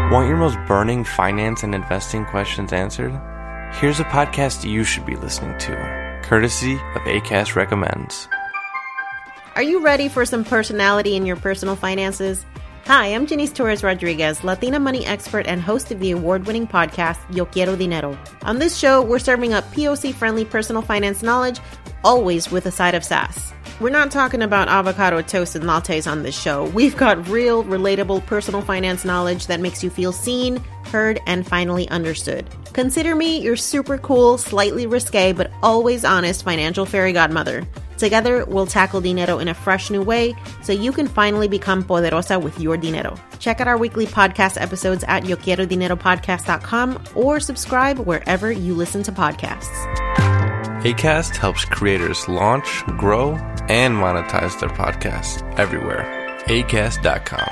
Want your most burning finance and investing questions answered? Here's a podcast you should be listening to, courtesy of Acast Recommends. Are you ready for some personality in your personal finances? Hi, I'm Janice Torres Rodriguez, Latina money expert and host of the award-winning podcast, Yo Quiero Dinero. On this show, we're serving up POC-friendly personal finance knowledge, always with a side of sass. We're not talking about avocado toast and lattes on this show. We've got real, relatable personal finance knowledge that makes you feel seen, heard, and finally understood. Consider me your super cool, slightly risque, but always honest financial fairy godmother. Together, we'll tackle dinero in a fresh new way so you can finally become poderosa with your dinero. Check out our weekly podcast episodes at YoQuieroDineroPodcast.com or subscribe wherever you listen to podcasts. Acast helps creators launch, grow, and monetize their podcasts everywhere. Acast.com.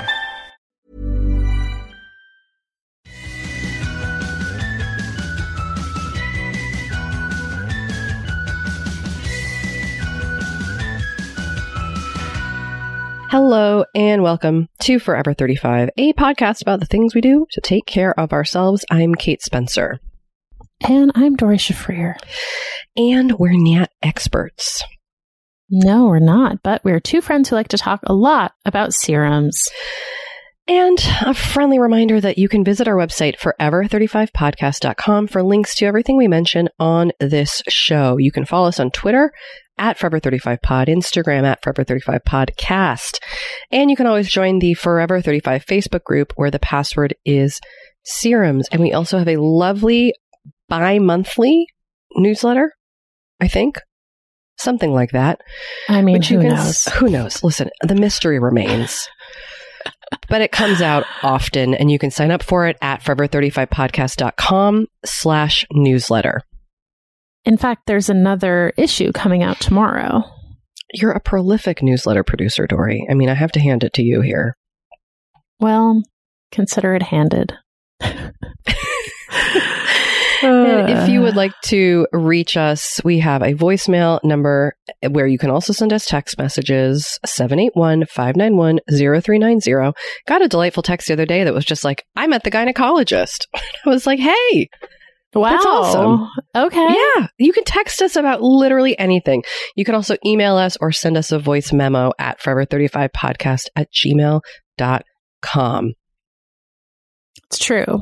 Hello and welcome to Forever 35, a podcast about the things we do to take care of ourselves. I'm Kate Spencer. And I'm Dory Shafrir. And we're not experts. No, we're not, but we're two friends who like to talk a lot about serums. And a friendly reminder that you can visit our website, forever35podcast.com, for links to everything we mention on this show. You can follow us on Twitter at Forever35Pod, Instagram at Forever35Podcast. And you can always join the Forever 35 Facebook group where the password is serums. And we also have a lovely bi-monthly newsletter, I think. Something like that. I mean, who knows? Who knows? Listen, the mystery remains. But it comes out often, and you can sign up for it at forever35podcast.com/newsletter. In fact, there's another issue coming out tomorrow. You're a prolific newsletter producer, Dory. I mean, I have to hand it to you here. Well, consider it handed. And if you would like to reach us, we have a voicemail number where you can also send us text messages, 781-591-0390. Got a delightful text the other day that was just like, I'm at the gynecologist. I was like, hey, wow. That's awesome. Okay. Yeah. You can text us about literally anything. You can also email us or send us a voice memo at forever35podcast@gmail.com. It's true.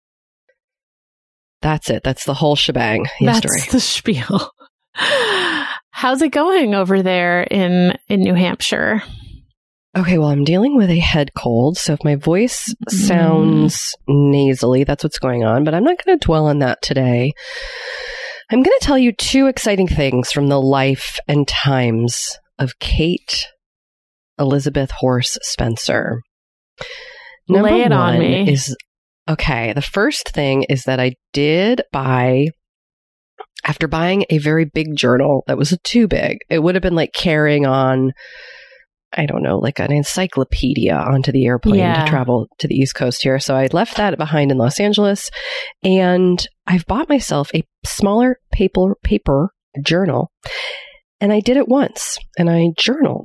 That's it. That's the whole shebang. Yes, That's Dory. the spiel. How's it going over there in New Hampshire? Okay, well, I'm dealing with a head cold, so if my voice sounds nasally, that's what's going on, but I'm not going to dwell on that today. I'm going to tell you two exciting things from the life and times of Kate Elizabeth Horse Spencer. Number Lay it on me. Okay, the first thing is that I did buy, after buying a very big journal that was too big, it would have been like carrying on, I don't know, like an encyclopedia onto the airplane to travel to the East Coast here. So I left that behind in Los Angeles, and I've bought myself a smaller paper journal, and I did it once, and I journaled.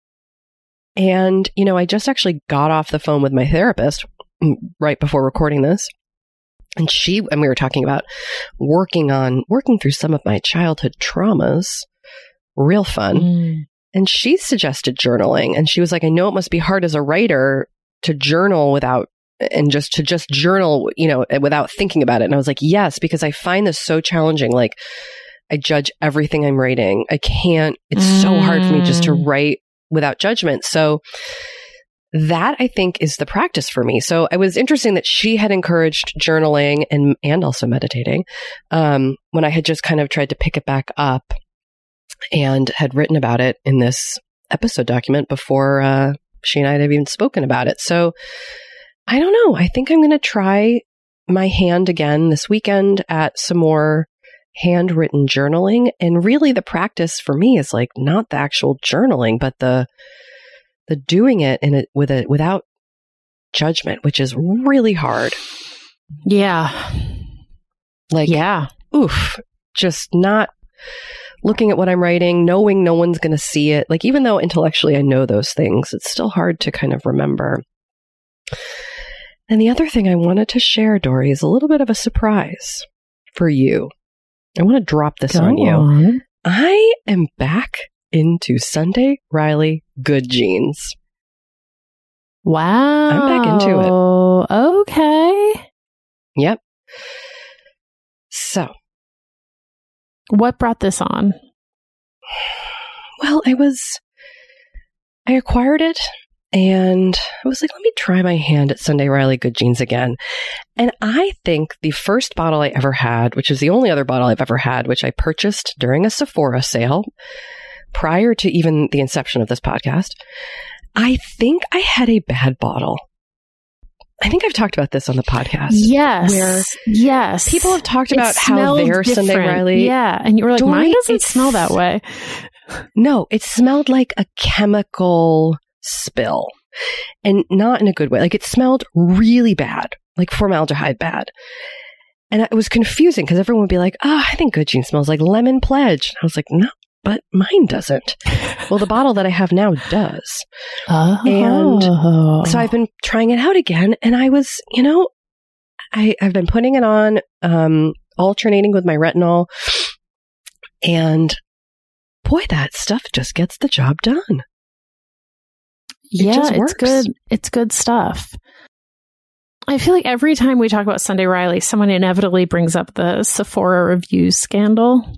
And, you know, I just actually got off the phone with my therapist right before recording this. And we were talking about working through some of my childhood traumas. Real fun. And she suggested journaling. And she was like, I know it must be hard as a writer to journal without journal, you know, without thinking about it. And I was like, yes, because I find this so challenging. Like, I judge everything I'm writing. It's so hard for me just to write without judgment. So that, I think, is the practice for me. So it was interesting that she had encouraged journaling and also meditating when I had just kind of tried to pick it back up and had written about it in this episode document before she and I had even spoken about it. So I don't know. I think I'm going to try my hand again this weekend at some more handwritten journaling. And really the practice for me is like not the actual journaling, but the doing it without judgment, which is really hard. Yeah. Like, oof, just not looking at what I'm writing, knowing no one's going to see it. Like, even though intellectually I know those things, it's still hard to kind of remember. And the other thing I wanted to share, Dory, is a little bit of a surprise for you. I want to drop this on you. I am back into Sunday Riley Good Jeans. Wow. I'm back into it. Okay. Yep. So. What brought this on? Well, I acquired it and I was like, let me try my hand at Sunday Riley Good Jeans again. And I think the first bottle I ever had, which is the only other bottle I've ever had, which I purchased during a Sephora sale prior to even the inception of this podcast, I think I had a bad bottle. I think I've talked about this on the podcast. Yes. Yes. People have talked about how their Sunday Riley. Yeah. And you were like, Dory, mine doesn't smell that way. No, it smelled like a chemical spill and not in a good way. Like it smelled really bad, like formaldehyde bad. And it was confusing because everyone would be like, oh, I think Good Jeans smells like Lemon Pledge. I was like, no, but mine doesn't. Well, the bottle that I have now does. Oh. And so I've been trying it out again. And I was, I've been putting it on, alternating with my retinol. And boy, that stuff just gets the job done. It's good. It's good stuff. I feel like every time we talk about Sunday Riley, someone inevitably brings up the Sephora reviews scandal.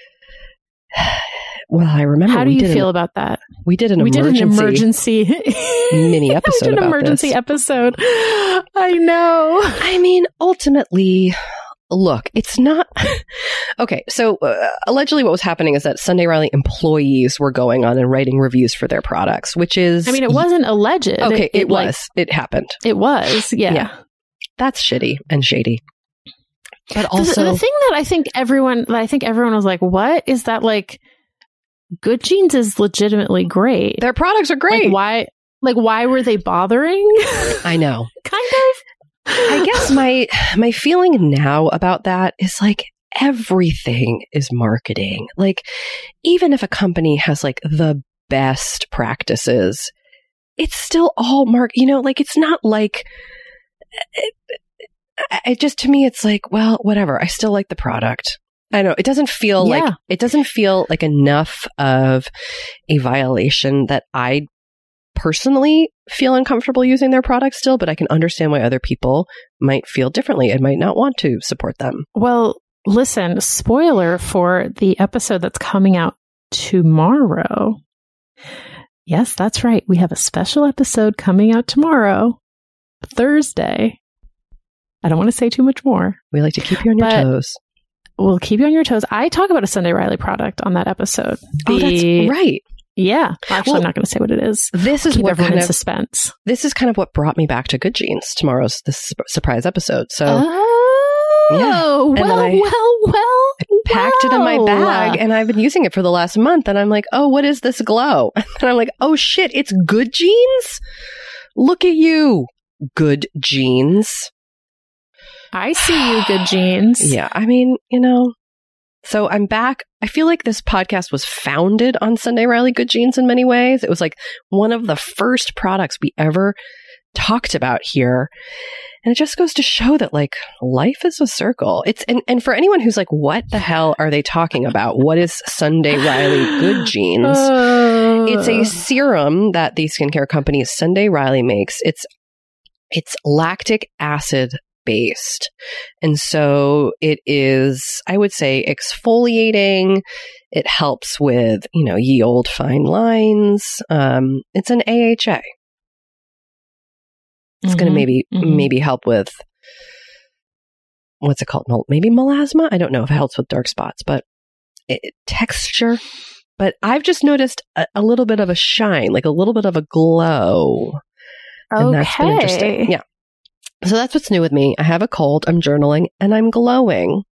Well, I remember. How do you feel about that? We did an emergency mini episode. We did an emergency episode. I know. I mean, ultimately, look, it's not. Okay, so allegedly what was happening is that Sunday Riley employees were going on and writing reviews for their products, which is. I mean, it wasn't alleged. Okay, it was. It happened. It was, yeah. That's shitty and shady. But also. The thing that I think everyone was like, what is that like? Good Jeans is legitimately great. Their products are great. Why were they bothering? I know. Kind of. I guess my feeling now about that is like everything is marketing. Like even if a company has like the best practices, it's still all like it's not like it just to me it's like, well, whatever. I still like the product. I know it doesn't feel like enough of a violation that I personally feel uncomfortable using their products still, but I can understand why other people might feel differently and might not want to support them. Well, listen, spoiler for the episode that's coming out tomorrow. Yes, that's right. We have a special episode coming out tomorrow, Thursday. I don't want to say too much more. We like to keep you on your toes. We'll keep you on your toes. I talk about a Sunday Riley product on that episode. Oh, that's right. Yeah. Actually, I'm not going to say what it is. This is keep what everyone in suspense. This is kind of what brought me back to Good Jeans, this surprise episode. So, I packed it in my bag and I've been using it for the last month. And I'm like, oh, what is this glow? And I'm like, oh shit, it's Good Jeans? Look at you, Good Jeans. I see you, Good Jeans. Yeah, I mean, so I'm back. I feel like this podcast was founded on Sunday Riley Good Jeans in many ways. It was like one of the first products we ever talked about here. And it just goes to show that like life is a circle. It's and for anyone who's like, what the hell are they talking about? What is Sunday Riley Good Jeans? It's a serum that the skincare company Sunday Riley makes. It's lactic acid based. And so it is, I would say, exfoliating. It helps with, ye old fine lines. It's an AHA. It's going to maybe help with, what's it called? Maybe melasma? I don't know if it helps with dark spots, but texture. But I've just noticed a little bit of a shine, like a little bit of a glow. And that's been interesting. Yeah. So that's what's new with me. I have a cold, I'm journaling, and I'm glowing.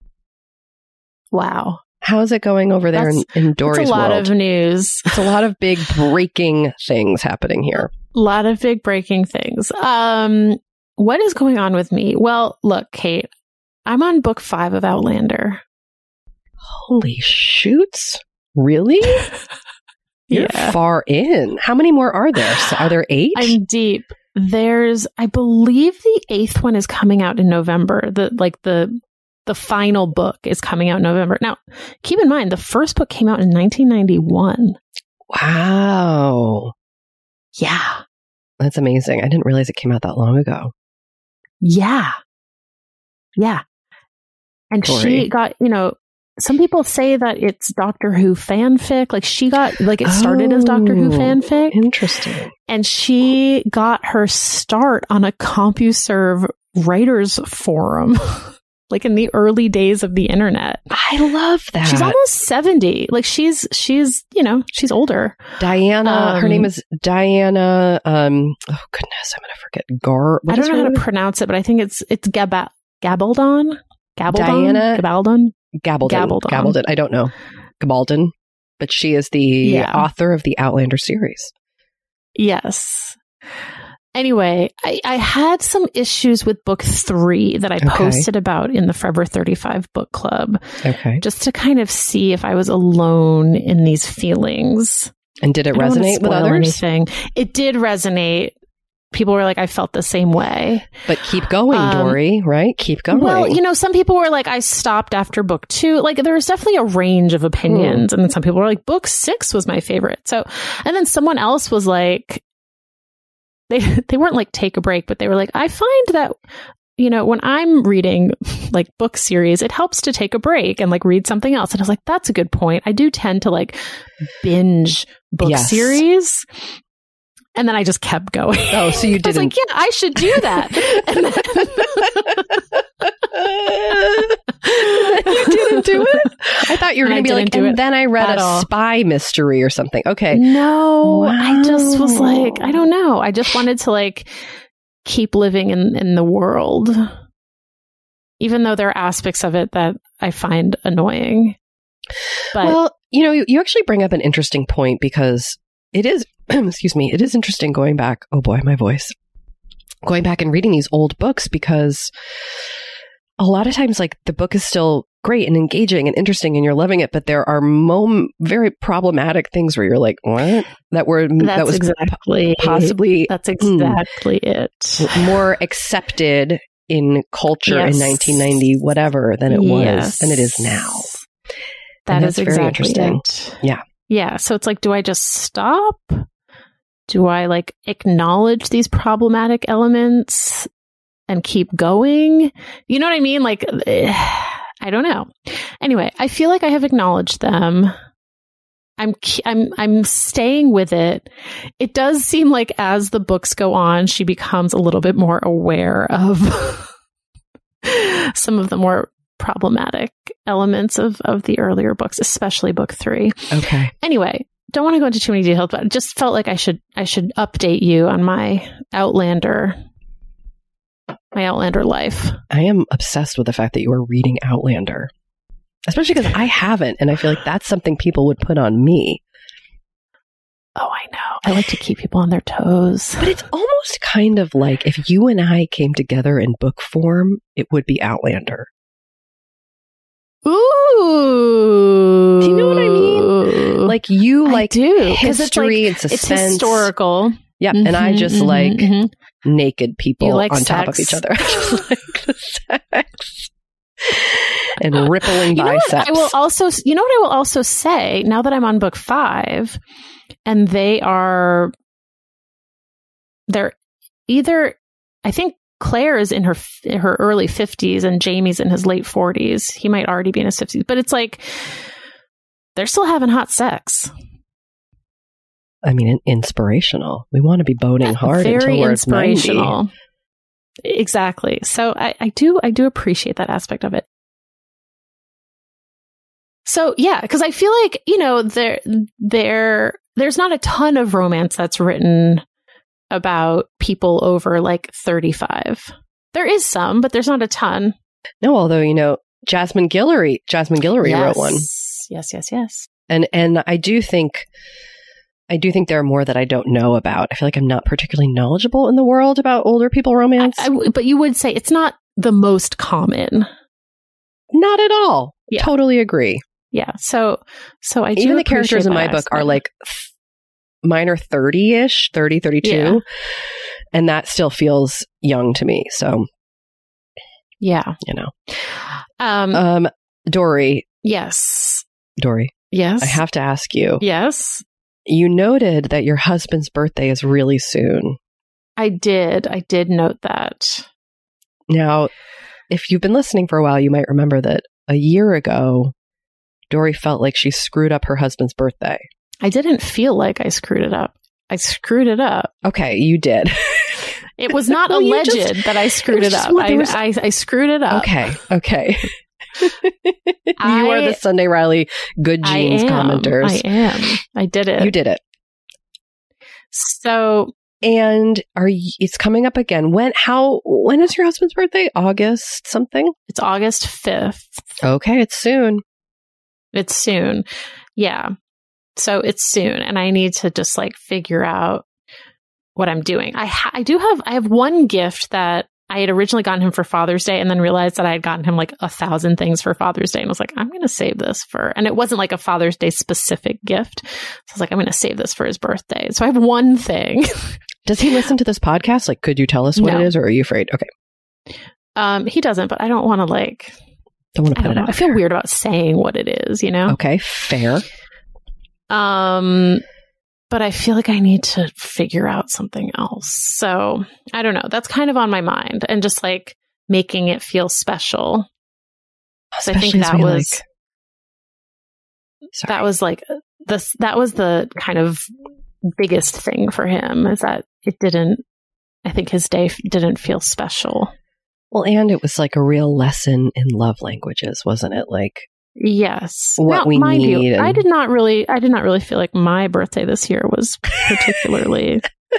Wow. How's it going over there in Dory's world? It's a lot of news. It's a lot of big breaking things happening here. A lot of big breaking things. What is going on with me? Well, look, Kate, I'm on book 5 of Outlander. Holy shoots. Really? You're far in. How many more are there? Are there 8? I'm deep. I believe the 8th one is coming out in November. The final book is coming out in November. Now, keep in mind, the first book came out in 1991. Wow. Yeah. That's amazing. I didn't realize it came out that long ago. Yeah. Yeah. And Tori. She got, some people say that it's Doctor Who fanfic. Like she got, it started as Doctor Who fanfic. Interesting. And she got her start on a CompuServe writers forum. In the early days of the internet. I love that. She's almost 70. She's older. Diana, her name is Diana, oh goodness, I'm going to forget. I don't know how to pronounce it, but I think it's Gabaldon? Diana Gabaldon? Gabaldon. I don't know. Gabaldon. But she is the author of the Outlander series. Yes. Anyway, I had some issues with book 3 that I posted about in the Forever 35 book club. Okay. Just to kind of see if I was alone in these feelings. And did it resonate with others? Anything. It did resonate. People were like, I felt the same way. But keep going, Dory, right? Keep going. Well, some people were like, I stopped after book 2. There was definitely a range of opinions. And then some people were like, book 6 was my favorite. So, and then someone else was like, they weren't like take a break, but they were like, I find that, when I'm reading book series, it helps to take a break and read something else. And I was like, that's a good point. I do tend to binge book series. And then I just kept going. Oh, so you didn't. I was like, yeah, I should do that. And then you didn't do it? I thought you were going to be like, and then I read a spy mystery or something. Okay. No, wow. I just was like, I don't know. I just wanted to keep living in the world. Even though there are aspects of it that I find annoying. But, well, you actually bring up an interesting point because it is, excuse me, it is interesting going back. Oh boy, my voice. Going back and reading these old books because a lot of times the book is still great and engaging and interesting and you're loving it, but there are very problematic things where you're like, what? That was exactly possibly that's exactly it. More accepted in culture in 1990 whatever than it was than it is now. That's very exactly interesting. It. Yeah. Yeah. So it's do I just stop? Do I acknowledge these problematic elements and keep going? You know what I mean? I don't know. Anyway, I feel like I have acknowledged them. I'm staying with it. It does seem like as the books go on, she becomes a little bit more aware of some of the more problematic elements of the earlier books, especially book 3. Okay. Anyway, don't want to go into too many details, but I just felt like I should update you on my Outlander life. I am obsessed with the fact that you are reading Outlander, especially because I haven't, and I feel like that's something people would put on me. Oh, I know. I like to keep people on their toes. But it's almost kind of like if you and I came together in book form, it would be Outlander. Ooh. Do you know what I mean? You history and suspense. It's historical. Yep. Mm-hmm, and I just naked people on sex. top of each other. I just like the sex. And rippling biceps. I will also say, now that I'm on book 5, and they're either, I think Claire is in her early 50s and Jamie's in his late 40s. He might already be in his 50s, but it's they're still having hot sex. I mean, inspirational. We want to be boning hard until we're inspirational. 90. Exactly. So I do appreciate that aspect of it. So yeah, because I feel like, there's not a ton of romance that's written about people over 35. There is some, but there's not a ton. No, although, Jasmine Guillory wrote one. Yes. And I do think there are more that I don't know about. I feel like I'm not particularly knowledgeable in the world about older people romance. But you would say it's not the most common. Not at all. Yeah. Totally agree. Yeah. So I do. Even the characters in my book are mine are 30-ish, 30, 32. Yeah. And that still feels young to me. So, yeah. Dory. Yes. Dory. Yes. I have to ask you. Yes. You noted that your husband's birthday is really soon. I did note that. Now, if you've been listening for a while, you might remember that a year ago, Dory felt like she screwed up her husband's birthday. I didn't feel like I screwed it up. I screwed it up. Okay, you did. It was not alleged that I screwed it up. I screwed it up. Okay. You are the Sunday Riley good genes commenters. I am. I did it. You did it. So, and it's coming up again. When is your husband's birthday? August something? It's August 5th. Okay, it's soon. It's soon. Yeah. So it's soon, and I need to just like figure out what I'm doing. I have one gift that I had originally gotten him for Father's Day, and then realized that I had gotten him like 1,000 things for Father's Day, and I was like, I'm going to save this and it wasn't like a Father's Day specific gift. So I was like, I'm going to save this for his birthday. So I have one thing. Does he listen to this podcast? Like, could you tell us what it is, or are you afraid? Okay. He doesn't, but I don't want to like. Don't want to put it out. I feel weird about saying what it is, you know? Okay, fair. But I feel like I need to figure out something else. So I don't know. That's kind of on my mind, and just like making it feel special. So I think that was the kind of biggest thing for him, is that I think his day didn't feel special. Well, and it was like a real lesson in love languages, wasn't it? Like, yes, what we need. I did not really feel like my birthday this year was particularly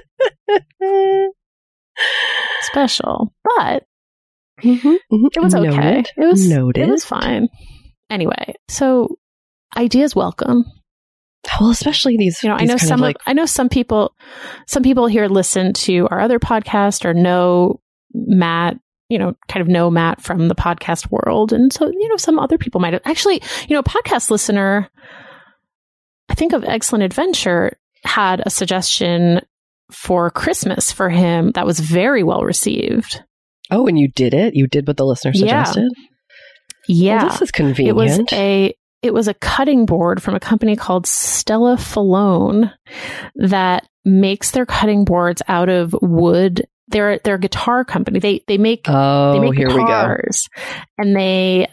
special, but it was okay. It was fine. Anyway, so ideas welcome. Well, especially these. I know some people here listen to our other podcast or know Matt. Kind of know Matt from the podcast world. And so, some other people might have actually, a podcast listener, I think of Excellent Adventure, had a suggestion for Christmas for him that was very well received. Oh, and you did it? You did what the listener suggested? Yeah. Well, this is convenient. It was a cutting board from a company called Stella Falone that makes their cutting boards out of wood. They're a guitar company. They make guitars, and they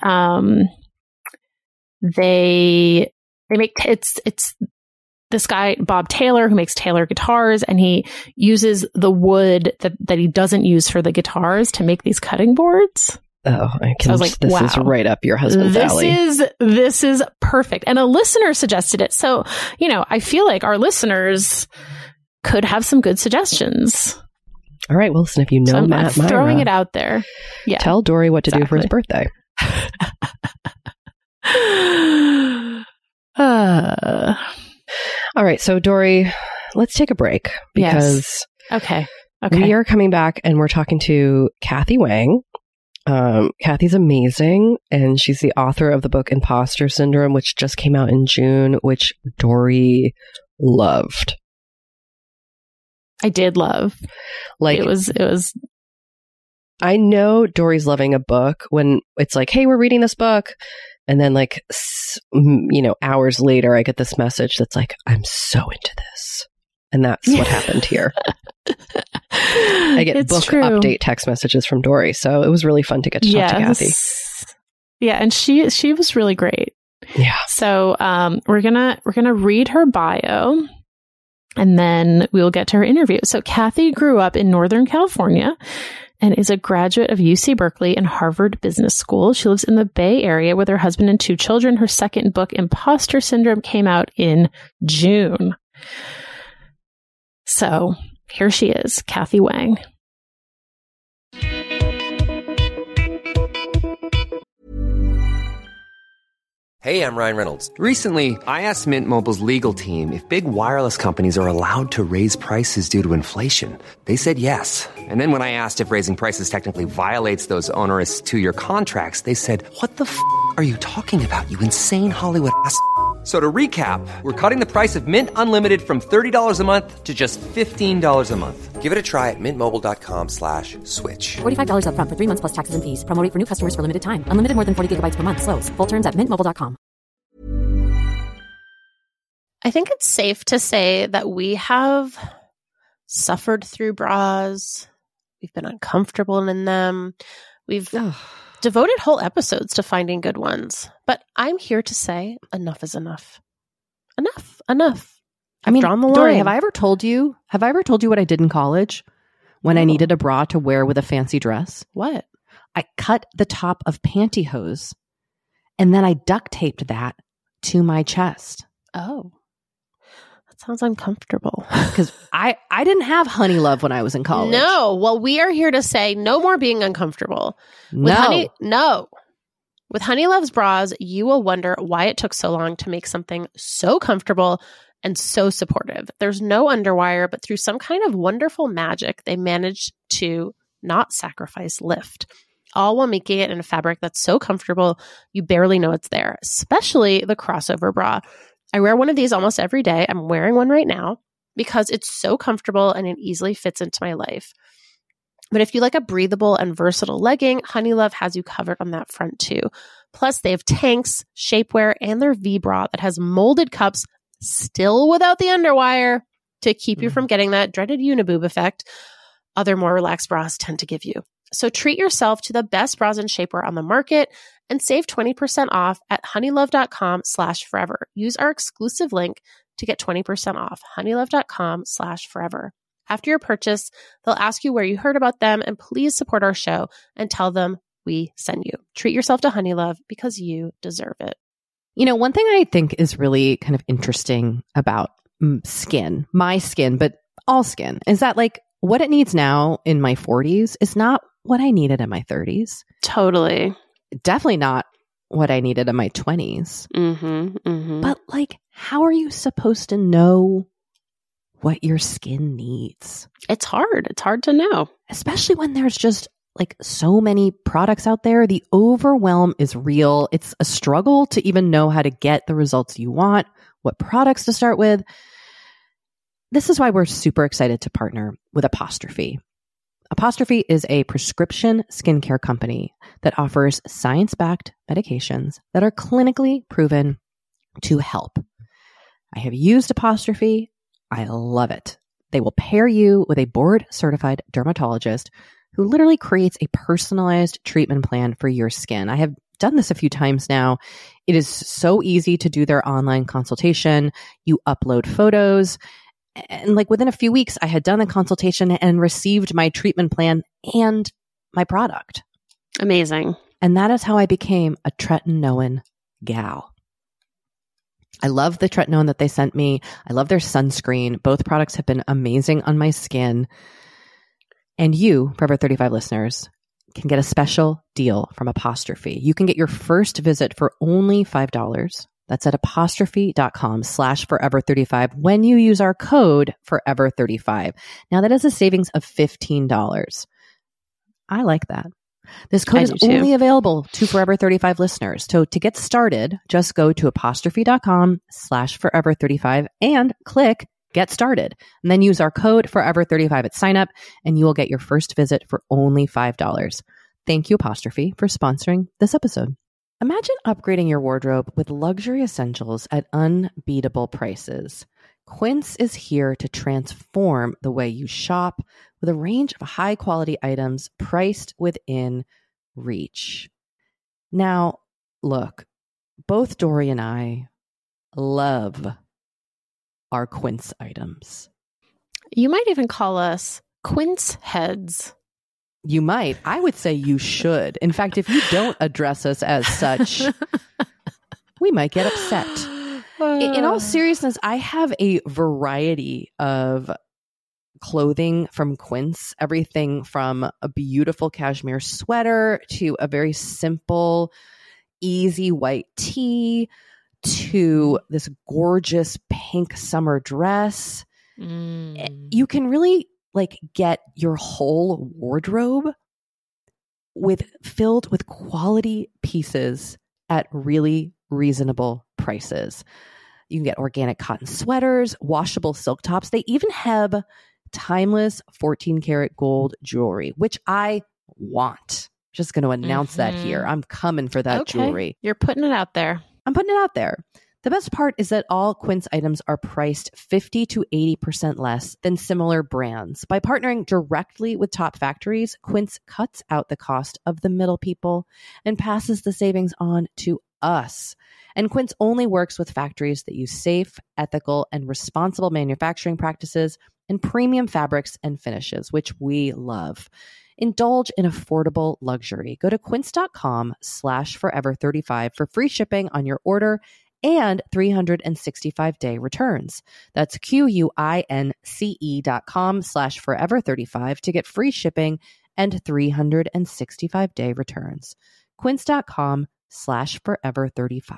make it's this guy Bob Taylor who makes Taylor guitars, and he uses the wood that he doesn't use for the guitars to make these cutting boards. Oh, I was like, this is right up your husband's alley. This is perfect. And a listener suggested it. So, I feel like our listeners could have some good suggestions. All right. Well, listen, if you know Matt Myra, throwing it out there. Yeah. Tell Dory what to do for his birthday. All right. So, Dory, let's take a break because Okay. We are coming back and we're talking to Kathy Wang. Kathy's amazing, and she's the author of the book Imposter Syndrome, which just came out in June, which Dory loved. I did love. Like, it was. I know Dory's loving a book when it's like, hey, we're reading this book. And then hours later, I get this message that's like, I'm so into this. And that's what happened here. I get book update text messages from Dory. So it was really fun to get to talk to Kathy. Yeah. And she was really great. Yeah. So, we're going to read her bio, and then we'll get to her interview. So Kathy grew up in Northern California and is a graduate of UC Berkeley and Harvard Business School. She lives in the Bay Area with her husband and 2 children. Her second book, Imposter Syndrome, came out in June. So here she is, Kathy Wang. Hey, I'm Ryan Reynolds. Recently, I asked Mint Mobile's legal team if big wireless companies are allowed to raise prices due to inflation. They said yes. And then when I asked if raising prices technically violates those onerous 2-year contracts, they said, "What the f*** are you talking about, you insane Hollywood ass f- So to recap, we're cutting the price of Mint Unlimited from $30 a month to just $15 a month. Give it a try at mintmobile.com/switch. $45 up front for 3 months plus taxes and fees. Promo rate for new customers for limited time. Unlimited more than 40 gigabytes per month. Slows full terms at mintmobile.com. I think it's safe to say that we have suffered through bras. We've been uncomfortable in them. We've devoted whole episodes to finding good ones. But I'm here to say enough is enough. Enough. I've drawn the line. Dory, have I ever told you what I did in college when I needed a bra to wear with a fancy dress? What? I cut the top of pantyhose and then I duct taped that to my chest. Oh. Sounds uncomfortable. Because I didn't have Honey Love when I was in college. No. Well, we are here to say no more being uncomfortable. With Honey Love's bras, you will wonder why it took so long to make something so comfortable and so supportive. There's no underwire, but through some kind of wonderful magic, they managed to not sacrifice lift, all while making it in a fabric that's so comfortable you barely know it's there, especially the crossover bra. I wear one of these almost every day. I'm wearing one right now because it's so comfortable and it easily fits into my life. But if you like a breathable and versatile legging, Honey Love has you covered on that front too. Plus, they have tanks, shapewear, and their V-bra that has molded cups, still without the underwire, to keep you from getting that dreaded uniboob effect other more relaxed bras tend to give you. So treat yourself to the best bras and shapewear on the market and save 20% off at honeylove.com/forever. Use our exclusive link to get 20% off, honeylove.com/forever. After your purchase, they'll ask you where you heard about them, and please support our show and tell them we send you. Treat yourself to Honey Love because you deserve it. You know, one thing I think is really kind of interesting about skin, my skin, but all skin, is that like what it needs now in my 40s is not what I needed in my 30s. Totally. Definitely not what I needed in my 20s. But like, how are you supposed to know what your skin needs? It's hard. It's hard to know. Especially when there's just like so many products out there. The overwhelm is real. It's a struggle to even know how to get the results you want, what products to start with. This is why we're super excited to partner with Apostrophe. Apostrophe is a prescription skincare company that offers science-backed medications that are clinically proven to help. I have used Apostrophe. I love it. They will pair you with a board-certified dermatologist who literally creates a personalized treatment plan for your skin. I have done this a few times now. It is so easy to do their online consultation. You upload photos. And like within a few weeks, I had done a consultation and received my treatment plan and my product. Amazing. And that is how I became a tretinoin gal. I love the tretinoin that they sent me. I love their sunscreen. Both products have been amazing on my skin. And you, Forever 35 listeners, can get a special deal from Apostrophe. You can get your first visit for only $5. That's at apostrophe.com/forever35 when you use our code forever35. Now that is a savings of $15. I like that. This code is only available to Forever 35 listeners. So to get started, just go to apostrophe.com/forever35 and click Get Started. And then use our code forever35 at sign up and you will get your first visit for only $5. Thank you, Apostrophe, for sponsoring this episode. Imagine upgrading your wardrobe with luxury essentials at unbeatable prices. Quince is here to transform the way you shop with a range of high-quality items priced within reach. Now, look, both Dory and I love our Quince items. You might even call us Quince heads. You might. I would say you should. In fact, if you don't address us as such, we might get upset. In all seriousness, I have a variety of clothing from Quince. Everything from a beautiful cashmere sweater to a very simple, easy white tee to this gorgeous pink summer dress. You can really get your whole wardrobe filled with quality pieces at really reasonable prices. You can get organic cotton sweaters, washable silk tops. They even have timeless 14 karat gold jewelry, which I want. Just going to announce that here. I'm coming for that jewelry. You're putting it out there. I'm putting it out there. The best part is that all Quince items are priced 50 to 80% less than similar brands. By partnering directly with top factories, Quince cuts out the cost of the middle people and passes the savings on to us. And Quince only works with factories that use safe, ethical, and responsible manufacturing practices and premium fabrics and finishes, which we love. Indulge in affordable luxury. Go to quince.com/forever35 for free shipping on your order and 365-day returns. That's QUINCE.com/forever35 to get free shipping and 365-day returns. Quince.com/forever35.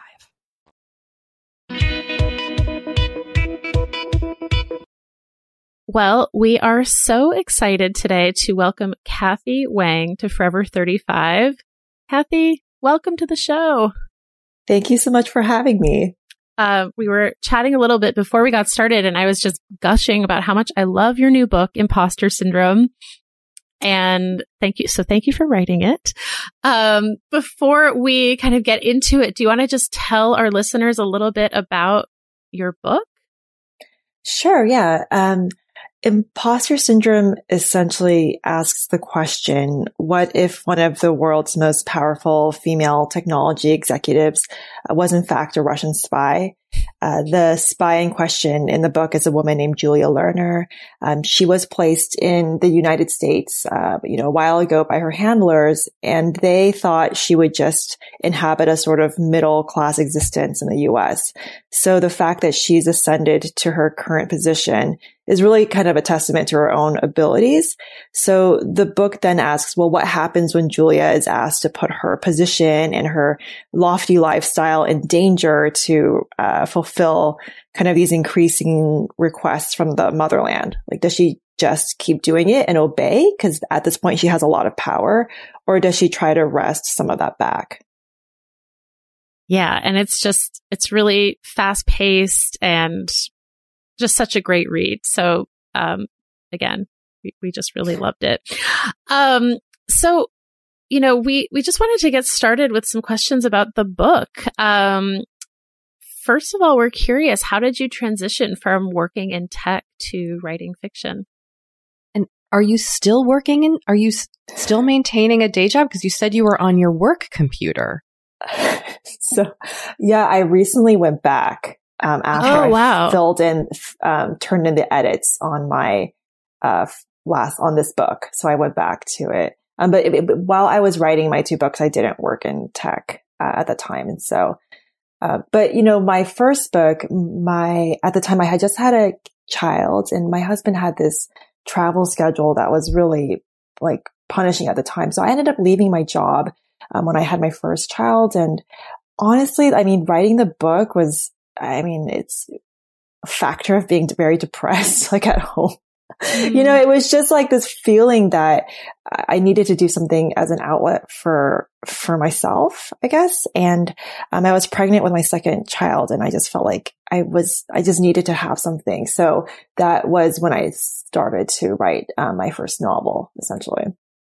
Well, we are so excited today to welcome Kathy Wang to Forever 35. Kathy, welcome to the show. Thank you so much for having me. We were chatting a little bit before we got started, and I was just gushing about how much I love your new book, Imposter Syndrome. And thank you. So thank you for writing it. Before we kind of get into it, do you want to just tell our listeners a little bit about your book? Sure. Yeah. Imposter syndrome essentially asks the question, what if one of the world's most powerful female technology executives was in fact a Russian spy? The spy in question in the book is a woman named Julia Lerner. She was placed in the United States, a while ago by her handlers, and they thought she would just inhabit a sort of middle class existence in the U.S. So the fact that she's ascended to her current position is really kind of a testament to her own abilities. So the book then asks, well, what happens when Julia is asked to put her position and her lofty lifestyle in danger to fulfill kind of these increasing requests from the motherland? Like, does she just keep doing it and obey? Because at this point, she has a lot of power. Or does she try to wrest some of that back? Yeah. And it's really fast paced and just such a great read. So, again, we just really loved it. So, we just wanted to get started with some questions about the book. First of all, we're curious, how did you transition from working in tech to writing fiction? And are you still are you still maintaining a day job? Because you said you were on your work computer. So, yeah, I recently went back. After I filled in, turned in the edits on my, on this book. So I went back to it. But while I was writing my two books, I didn't work in tech, at the time. And so, but my first book, at the time I had just had a child and my husband had this travel schedule that was really like punishing at the time. So I ended up leaving my job, when I had my first child. And honestly, writing the book was, it's a factor of being very depressed, like at home. It was just like this feeling that I needed to do something as an outlet for myself, I guess. And, I was pregnant with my second child and I just felt like I just needed to have something. So that was when I started to write, my first novel, essentially.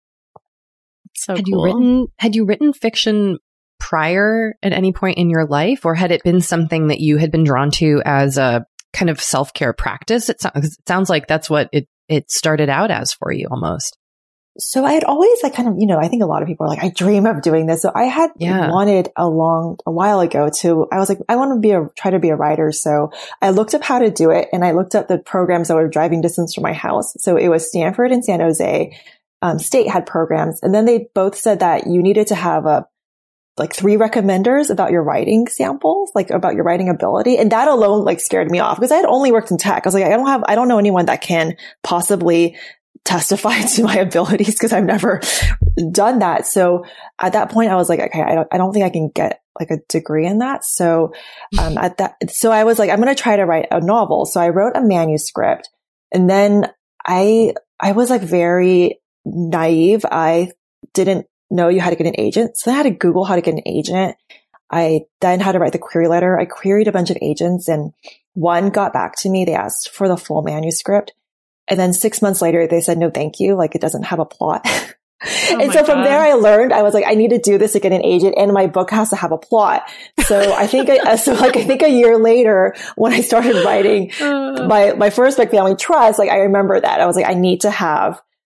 So had cool. you written fiction prior at any point in your life, or had it been something that you had been drawn to as a kind of self-care practice? It sounds like that's what it started out as for you almost. So I had always I think a lot of people are like, I dream of doing this. So I had wanted a while ago I was like, I want to try to be a writer. So I looked up how to do it and I looked up the programs that were driving distance from my house. So it was Stanford and San Jose State had programs. And then they both said that you needed to have 3 recommenders about your writing samples, about your writing ability. And that alone scared me off because I had only worked in tech. I was like, I don't know anyone that can possibly testify to my abilities because I've never done that. So at that point I was like, okay, I don't think I can get a degree in that. So, so I was like, I'm going to try to write a novel. So I wrote a manuscript and then I was very naive. I didn't know you had to get an agent. So I had to Google how to get an agent. I then had to write the query letter. I queried a bunch of agents and one got back to me. They asked for the full manuscript. And then 6 months later, they said, no, thank you. Like, it doesn't have a plot. And so from there, I learned, I was like, I need to do this to get an agent, and my book has to have a plot. So I think, I think a year later, when I started writing my first book, Family Trust, like, I remember that I was like, I need to have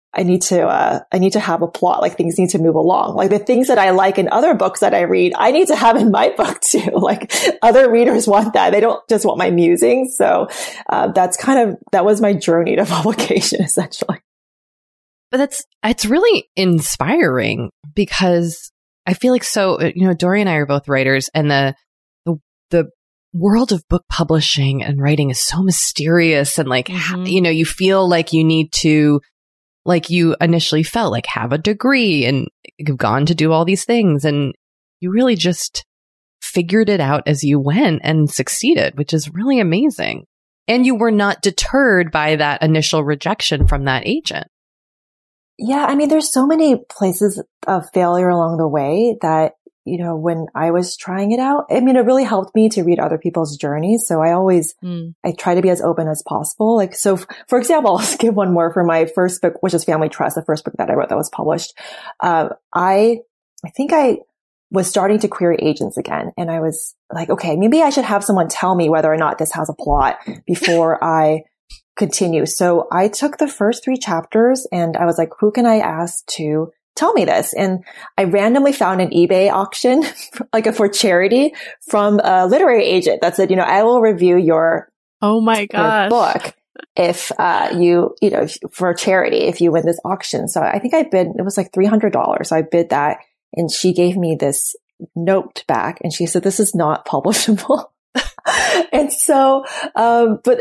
a plot. Like, things need to move along. Like, the things that I like in other books that I read, I need to have in my book too. Like, other readers want that. They don't just want my musings. So, that was my journey to publication, essentially. But it's really inspiring because I feel like Dory and I are both writers, and the world of book publishing and writing is so mysterious, and like, you feel like you need to, like you initially felt like, have a degree and you've gone to do all these things, and you really just figured it out as you went and succeeded, which is really amazing. And you were not deterred by that initial rejection from that agent. Yeah. I mean, there's so many places of failure along the way that, when I was trying it out, I mean, it really helped me to read other people's journeys. So I try to be as open as possible. Like, so for example, I'll give one more for my first book, which is Family Trust, the first book that I wrote that was published. I think I was starting to query agents again. And I was like, okay, maybe I should have someone tell me whether or not this has a plot before I continue. So I took the first 3 chapters and I was like, who can I ask to tell me this? And I randomly found an eBay auction, like for charity, from a literary agent that said, I will review your your book if for charity, if you win this auction. So I think it was like $300. So I bid that, and she gave me this note back, and she said, this is not publishable. And so, but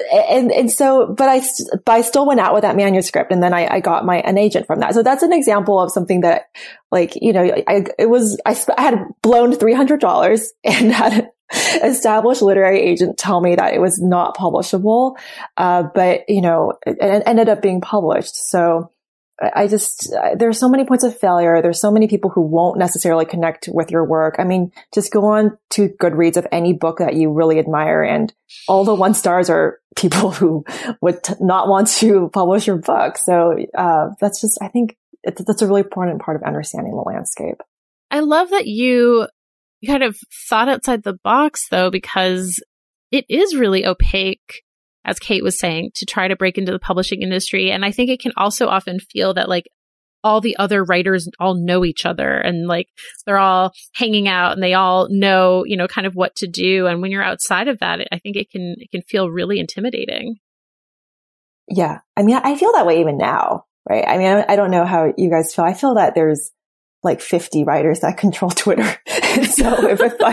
I still went out with that manuscript, and then I got an agent from that. So that's an example of something that, like, I had blown $300 and had an established literary agent tell me that it was not publishable. But it ended up being published. So there's so many points of failure. There's so many people who won't necessarily connect with your work. I mean, just go on to Goodreads of any book that you really admire, and all the 1 stars are people who would not want to publish your book. So, I think that's a really important part of understanding the landscape. I love that you kind of thought outside the box, though, because it is really opaque, as Kate was saying, to try to break into the publishing industry. And I think it can also often feel that, like, all the other writers all know each other, and like they're all hanging out and they all know, kind of what to do. And when you're outside of that, I think it can feel really intimidating. Yeah. I mean, I feel that way even now, right? I mean, I don't know how you guys feel. I feel that there's like 50 writers that control Twitter. And so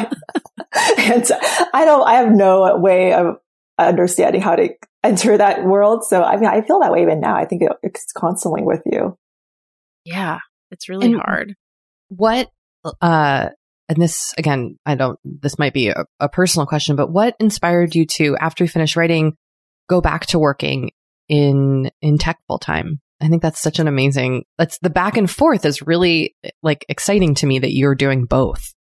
I have no way of understanding how to enter that world. So, I mean, I feel that way even now. I think it's constantly with you. Yeah, it's really hard. What, and this, again, this might be a personal question, but what inspired you to, after you finished writing, go back to working in tech full time? I think that's such an amazing, the back and forth is really like exciting to me that you're doing both.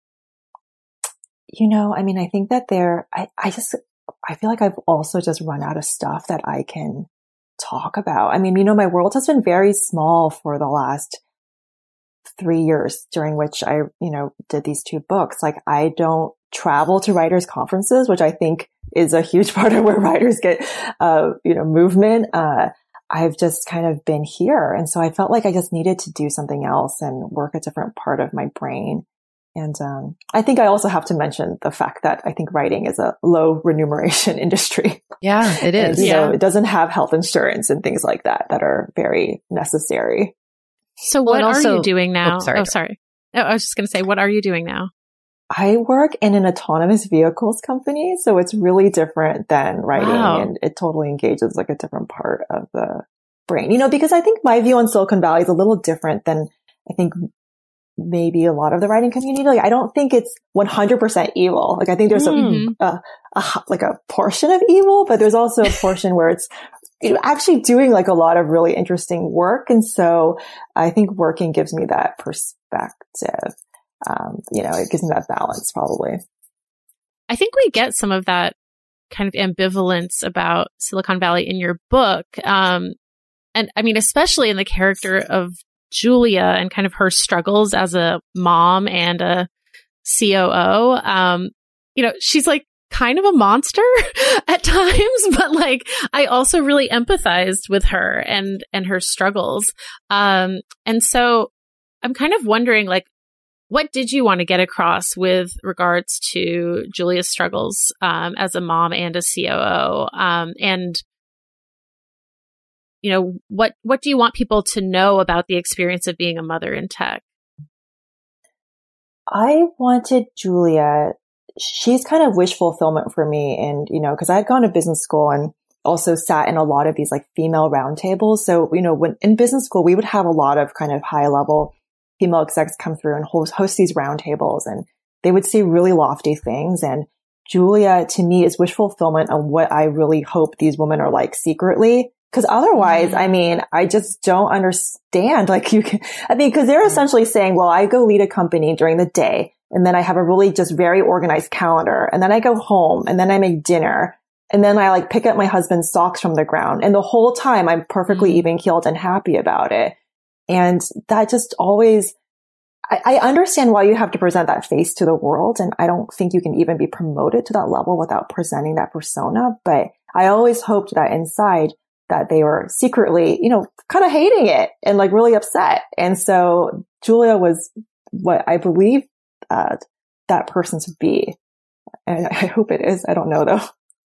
I mean, I think that I feel like I've also just run out of stuff that I can talk about. I mean, my world has been very small for the last 3 years during which I, did these 2 books. Like, I don't travel to writers' conferences, which I think is a huge part of where writers get, movement. I've just kind of been here. And so I felt like I just needed to do something else and work a different part of my brain. And I think I also have to mention the fact that I think writing is a low remuneration industry. Yeah, it is. And, it doesn't have health insurance and things like that are very necessary. So what are you doing now? Sorry. No, I was just going to say, what are you doing now? I work in an autonomous vehicles company. So it's really different than writing. Wow. And it totally engages like a different part of the brain, because I think my view on Silicon Valley is a little different than I think maybe a lot of the writing community. Like, I don't think it's 100% evil. Like, I think there's a portion of evil, but there's also a portion where it's actually doing like a lot of really interesting work. And so I think working gives me that perspective. It gives me that balance probably. I think we get some of that kind of ambivalence about Silicon Valley in your book. And I mean, especially in the character of Julia and kind of her struggles as a mom and a COO. She's like kind of a monster at times, but like I also really empathized with her and her struggles. And so I'm kind of wondering, like, what did you want to get across with regards to Julia's struggles as a mom and a COO? And what do you want people to know about the experience of being a mother in tech? I wanted Julia, she's kind of wish fulfillment for me. And, because I had gone to business school and also sat in a lot of these like female roundtables. So, when in business school, we would have a lot of kind of high level female execs come through and host these roundtables, and they would say really lofty things. And Julia, to me, is wish fulfillment of what I really hope these women are like secretly. Because otherwise, I mean, I just don't understand. Like because they're essentially saying, well, I go lead a company during the day, and then I have a really just very organized calendar, and then I go home, and then I make dinner, and then I like pick up my husband's socks from the ground. And the whole time I'm perfectly even keeled and happy about it. And that just always, I understand why you have to present that face to the world. And I don't think you can even be promoted to that level without presenting that persona. But I always hoped that inside that they were secretly, kind of hating it and like really upset. And so Julia was what I believe that person to be. And I hope it is. I don't know though.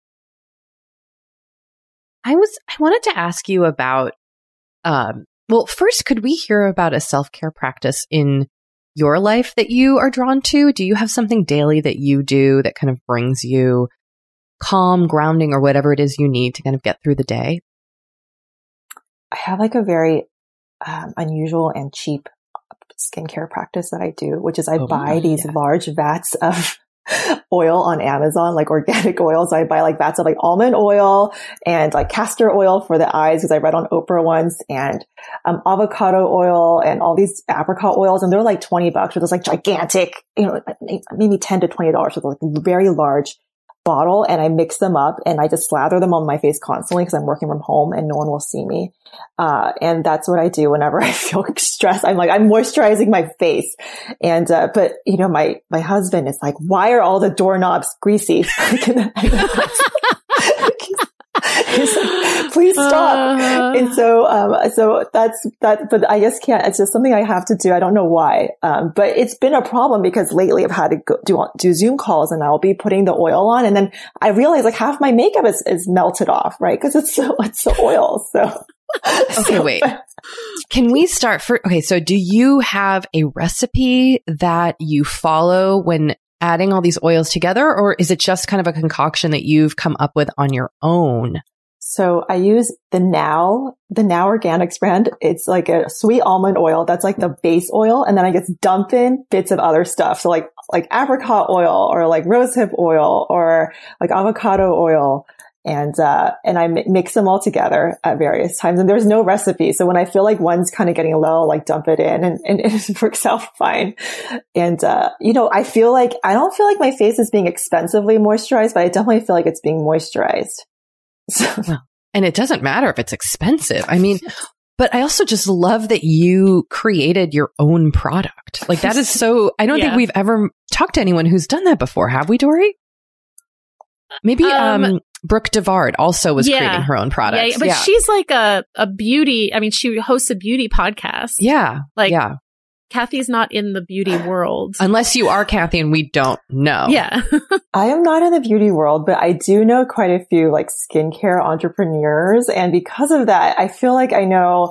I wanted to ask you about, well, first, could we hear about a self-care practice in your life that you are drawn to? Do you have something daily that you do that kind of brings you calm, grounding, or whatever it is you need to kind of get through the day? I have like a very unusual and cheap skincare practice that I do, which is I buy these large vats of oil on Amazon, like organic oil. So I buy like vats of like almond oil and like castor oil for the eyes, because I read on Oprah once, and avocado oil and all these apricot oils. And they're like $20 for this like gigantic, maybe $10 to $20 for like a very large bottle. And I mix them up and I just slather them on my face constantly because I'm working from home and no one will see me. And that's what I do whenever I feel stressed. I'm moisturizing my face. And, but my husband is like, why are all the doorknobs greasy? He's like, please stop. And so that's that, but I just can't, it's just something I have to do. I don't know why. But it's been a problem because lately I've had to do Zoom calls and I'll be putting the oil on. And then I realize like half my makeup is melted off, right? Cause it's the oil. So. Okay, wait. Can we start so do you have a recipe that you follow when adding all these oils together, or is it just kind of a concoction that you've come up with on your own? So I use the Now Organics brand. It's like a sweet almond oil. That's like the base oil. And then I just dump in bits of other stuff. So like apricot oil or like rosehip oil or like avocado oil. And I mix them all together at various times. And there's no recipe. So when I feel like one's kind of getting low, I'll like dump it in and it works out fine. And, I don't feel like my face is being expensively moisturized, but I definitely feel like it's being moisturized. So. Well, and it doesn't matter if it's expensive. I mean, but I also just love that you created your own product. Like that is so, I don't think we've ever talked to anyone who's done that before. Have we, Dory? Maybe, Brooke Devard also was creating her own products. Yeah, but she's like a beauty. I mean, she hosts a beauty podcast. Yeah. Kathy's not in the beauty world. Unless you are Kathy and we don't know. Yeah. I am not in the beauty world, but I do know quite a few like skincare entrepreneurs. And because of that, I feel like I know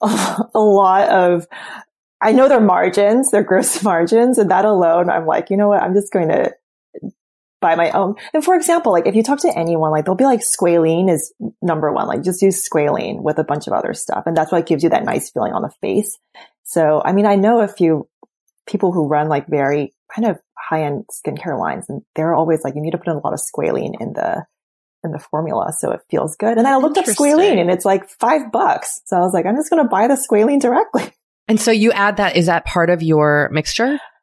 I know their margins, their gross margins. And that alone, I'm like, you know what? I'm just going to buy my own. And for example, like if you talk to anyone, like they'll be like squalene is number one, like just use squalene with a bunch of other stuff. And that's what gives you that nice feeling on the face. So, I mean, I know a few people who run like very kind of high end skincare lines, and they're always like, you need to put in a lot of squalene in the formula. So it feels good. And then I looked up squalene and it's like $5. So I was like, I'm just going to buy the squalene directly. And so you add that, is that part of your mixture?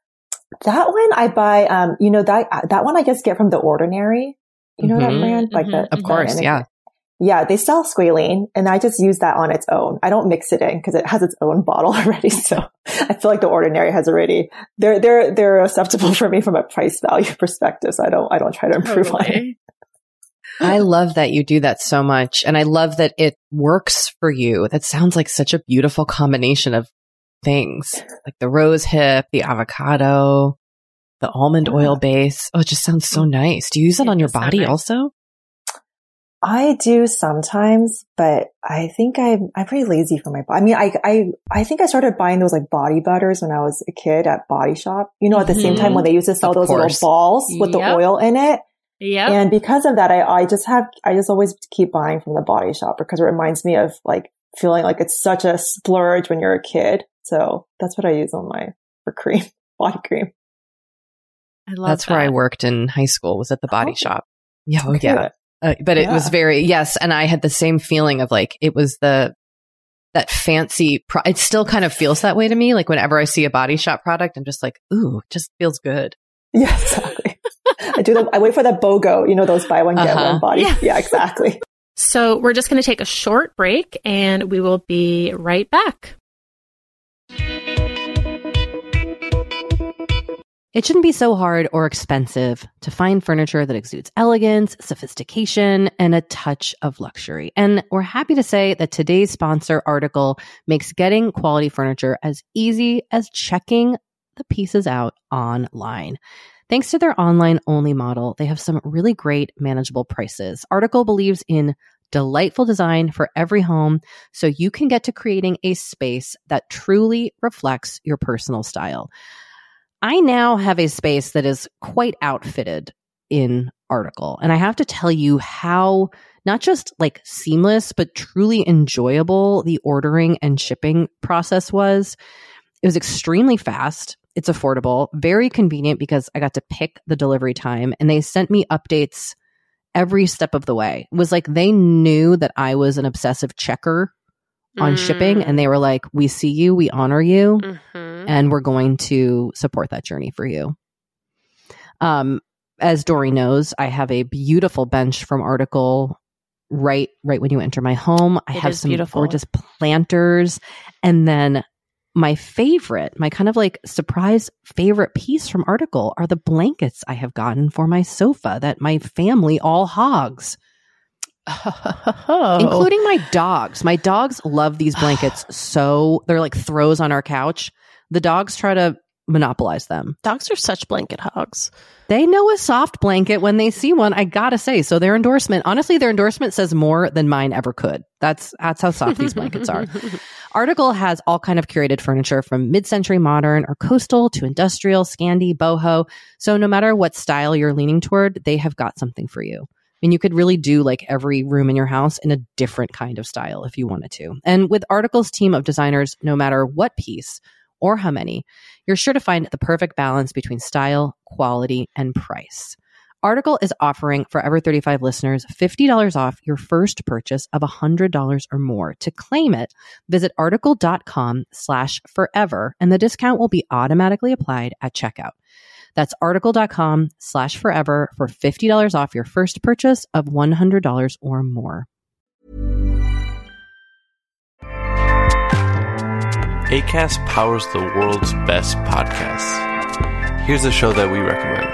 That one I buy, that one I just get from The Ordinary. You know that brand? Like of course, yeah. Yeah, they sell squalene, and I just use that on its own. I don't mix it in because it has its own bottle already. So I feel like The Ordinary has already, they're acceptable for me from a price value perspective. So I don't try to improve on it. I love that you do that so much. And I love that it works for you. That sounds like such a beautiful combination of things, like the rose hip, the avocado, the almond oil base. Oh, it just sounds so nice. Do you use it on your body also? I do sometimes, but I think I'm pretty lazy for my body. I mean, I think I started buying those like body butters when I was a kid at Body Shop, at the same time when they used to sell those little balls with the oil in it. Yeah. And because of that, I just always keep buying from the Body Shop because it reminds me of like feeling like it's such a splurge when you're a kid. So that's what I use on for cream, body cream. I love That's that. where I worked in high school, was at the Body Shop. Yeah. Oh, yeah. But it was yes. And I had the same feeling of like, it was that fancy, it still kind of feels that way to me. Like whenever I see a Body Shop product, I'm just like, ooh, it just feels good. Yeah, exactly. I wait for the BOGO, those buy one, get one body. Yeah, exactly. So we're just going to take a short break and we will be right back. It shouldn't be so hard or expensive to find furniture that exudes elegance, sophistication, and a touch of luxury. And we're happy to say that today's sponsor, Article, makes getting quality furniture as easy as checking the pieces out online. Thanks to their online-only model, they have some really great manageable prices. Article believes in delightful design for every home, so you can get to creating a space that truly reflects your personal style. I now have a space that is quite outfitted in Article, and I have to tell you how not just like seamless, but truly enjoyable the ordering and shipping process was. It was extremely fast. It's affordable, very convenient because I got to pick the delivery time, and they sent me updates every step of the way. It was like they knew that I was an obsessive checker on shipping, and they were like, we see you, we honor you, and we're going to support that journey for you. As Dory knows, I have a beautiful bench from Article right when you enter my home. I have some gorgeous planters, and then my kind of like surprise favorite piece from Article are the blankets I have gotten for my sofa that my family all hogs. Including my dogs. My dogs love these blankets so they're like throws on our couch. The dogs try to monopolize them. Dogs are such blanket hogs. They know a soft blanket when they see one, I gotta say. So their endorsement says more than mine ever could. That's how soft these blankets are. Article has all kind of curated furniture from mid-century modern or coastal to industrial, Scandi, boho. So no matter what style you're leaning toward, they have got something for you. I mean, you could really do like every room in your house in a different kind of style if you wanted to. And with Article's team of designers, no matter what piece or how many, you're sure to find the perfect balance between style, quality, and price. Article is offering Forever 35 listeners $50 off your first purchase of $100 or more. To claim it, visit article.com/forever, and the discount will be automatically applied at checkout. That's article.com/forever for $50 off your first purchase of $100 or more. Acast powers the world's best podcasts. Here's a show that we recommend.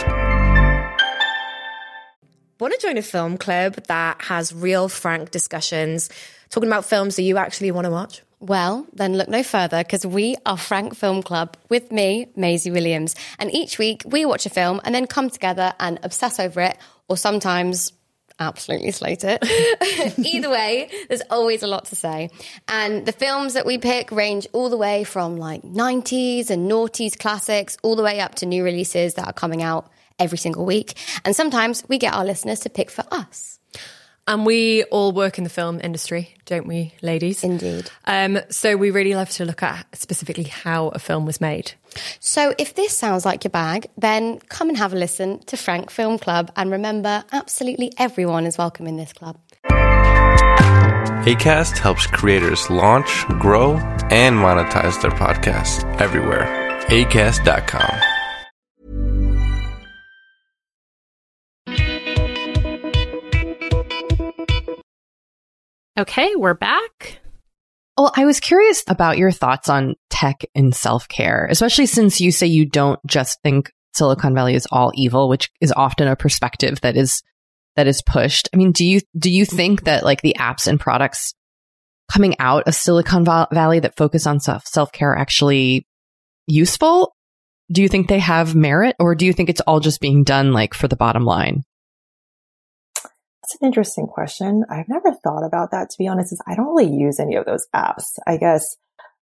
Want to join a film club that has real, frank discussions, talking about films that you actually want to watch? Well, then look no further, because we are Frank Film Club with me, Maisie Williams. And each week we watch a film and then come together and obsess over it, or sometimes absolutely slate it. Either way, there's always a lot to say. And the films that we pick range all the way from like 90s and noughties classics, all the way up to new releases that are coming out every single week. And sometimes we get our listeners to pick for us. And we all work in the film industry, don't we, ladies? Indeed. So we really love to look at specifically how a film was made. So if this sounds like your bag, then come and have a listen to Frank Film Club. And remember, absolutely everyone is welcome in this club. Acast helps creators launch, grow, and monetize their podcasts everywhere. Acast.com. Okay, we're back. Well, I was curious about your thoughts on tech and self-care, especially since you say you don't just think Silicon Valley is all evil, which is often a perspective that is pushed. I mean, do you think that like the apps and products coming out of Silicon Valley that focus on self-care are actually useful? Do you think they have merit, or do you think it's all just being done like for the bottom line? That's an interesting question. I've never thought about that, to be honest, is I don't really use any of those apps. I guess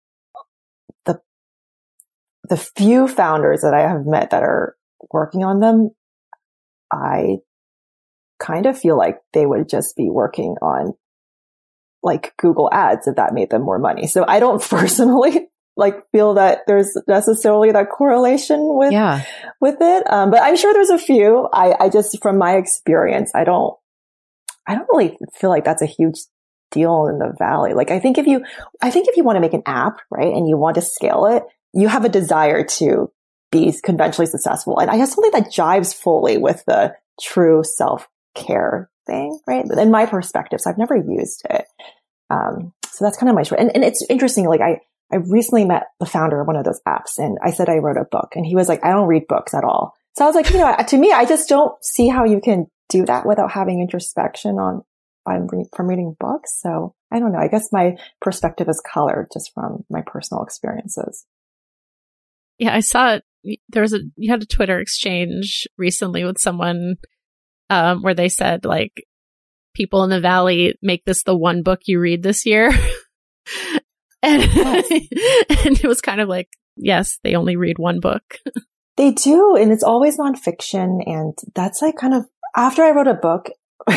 the few founders that I have met that are working on them, I kind of feel like they would just be working on like Google ads if that made them more money. So I don't personally like feel that there's necessarily that correlation with it. But I'm sure there's a few. I just, from my experience, I don't really feel like that's a huge deal in the Valley. Like, I think if you want to make an app, right, and you want to scale it, you have a desire to be conventionally successful. And I guess something that jives fully with the true self-care thing, right? In my perspective. So I've never used it. So that's kind of my story. And it's interesting. Like I recently met the founder of one of those apps, and I said I wrote a book, and he was like, I don't read books at all. So I was like, to me, I just don't see how you can do that without having introspection from reading books. So I don't know. I guess my perspective is colored just from my personal experiences. Yeah, I saw it. You had a Twitter exchange recently with someone where they said like people in the Valley make this the one book you read this year. And, yes. And it was kind of like, yes, they only read one book. They do. And it's always nonfiction. And that's like kind of, after I wrote a book,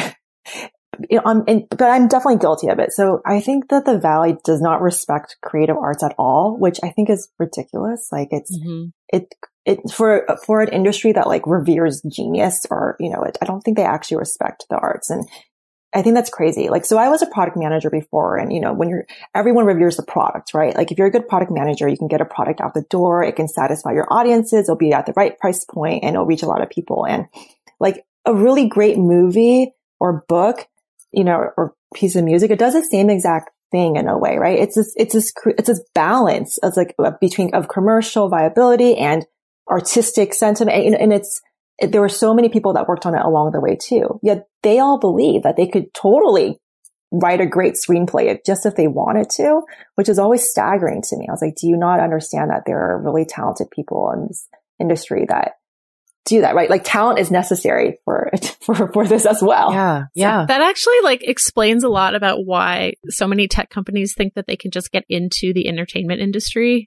but I'm definitely guilty of it. So I think that the Valley does not respect creative arts at all, which I think is ridiculous. Like it's for an industry that like reveres genius, or, I don't think they actually respect the arts. And I think that's crazy. Like, so I was a product manager before, and everyone reveres the product, right? Like if you're a good product manager, you can get a product out the door. It can satisfy your audiences. It'll be at the right price point and it'll reach a lot of people. And like a really great movie or book, or piece of music, it does the same exact thing in a way, right? It's this balance of like of commercial viability and artistic sentiment. And there were so many people that worked on it along the way too. Yet they all believe that they could totally write a great screenplay just if they wanted to, which is always staggering to me. I was like, do you not understand that there are really talented people in this industry that do that, right? Like talent is necessary for this as well. Yeah. Yeah. So that actually like explains a lot about why so many tech companies think that they can just get into the entertainment industry.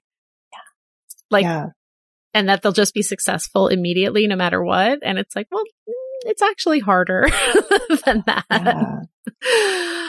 And that they'll just be successul immediately no matter what. And it's like, well, it's actually harder than that. Yeah.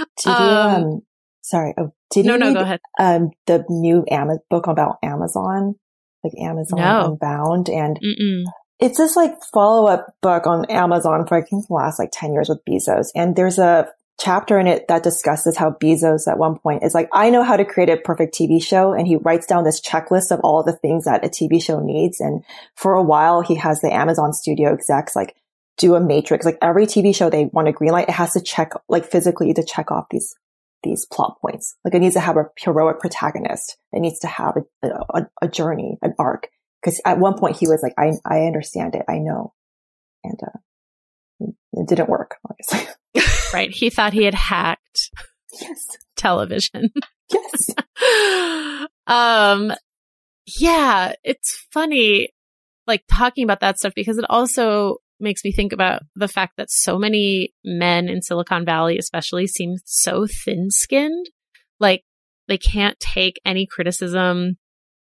Did you read, go ahead. The new book about Amazon, like Amazon Unbound? And it's this like follow-up book on Amazon for I think the last like 10 years with Bezos. And there's a chapter in it that discusses how Bezos at one point is like, I know how to create a perfect TV show. And he writes down this checklist of all the things that a TV show needs. And for a while, he has the Amazon studio execs like do a matrix. Like every TV show they want to greenlight, it has to check like physically to check off these plot points. Like it needs to have a heroic protagonist. It needs to have a journey, an arc. Because at one point he was like, I understand it. I know. And it didn't work, obviously. Right. He thought he had hacked television. Yes. Yeah, it's funny, like talking about that stuff, because it also makes me think about the fact that so many men in Silicon Valley, especially, seem so thin-skinned. Like they can't take any criticism.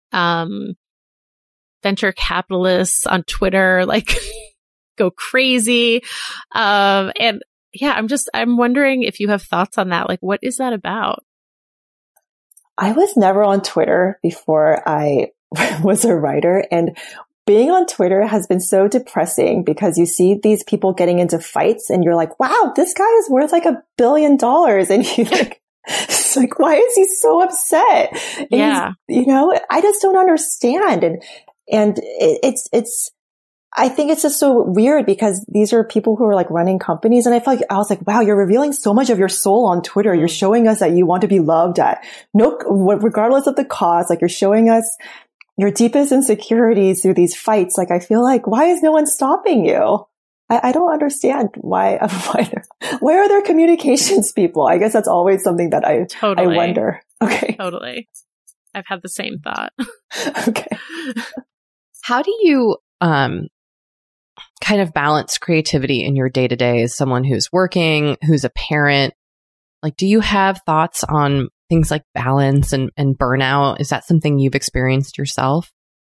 Venture capitalists on Twitter, like go crazy. And yeah, I'm wondering if you have thoughts on that. Like, what is that about? I was never on Twitter before I was a writer, and being on Twitter has been so depressing because you see these people getting into fights and you're like, wow, this guy is worth like $1 billion. And you like, it's like, why is he so upset? And I just don't understand. And it's I think it's just so weird because these are people who are like running companies. And I was like, wow, you're revealing so much of your soul on Twitter. You're showing us that you want to be loved regardless of the cause. Like you're showing us your deepest insecurities through these fights. Like I feel like, why is no one stopping you? I don't understand why are there communications people? I guess that's always something that I wonder. Okay. Totally. I've had the same thought. Okay. How do you, kind of balance creativity in your day to day as someone who's working, who's a parent? Like, do you have thoughts on things like balance and burnout? Is that something you've experienced yourself?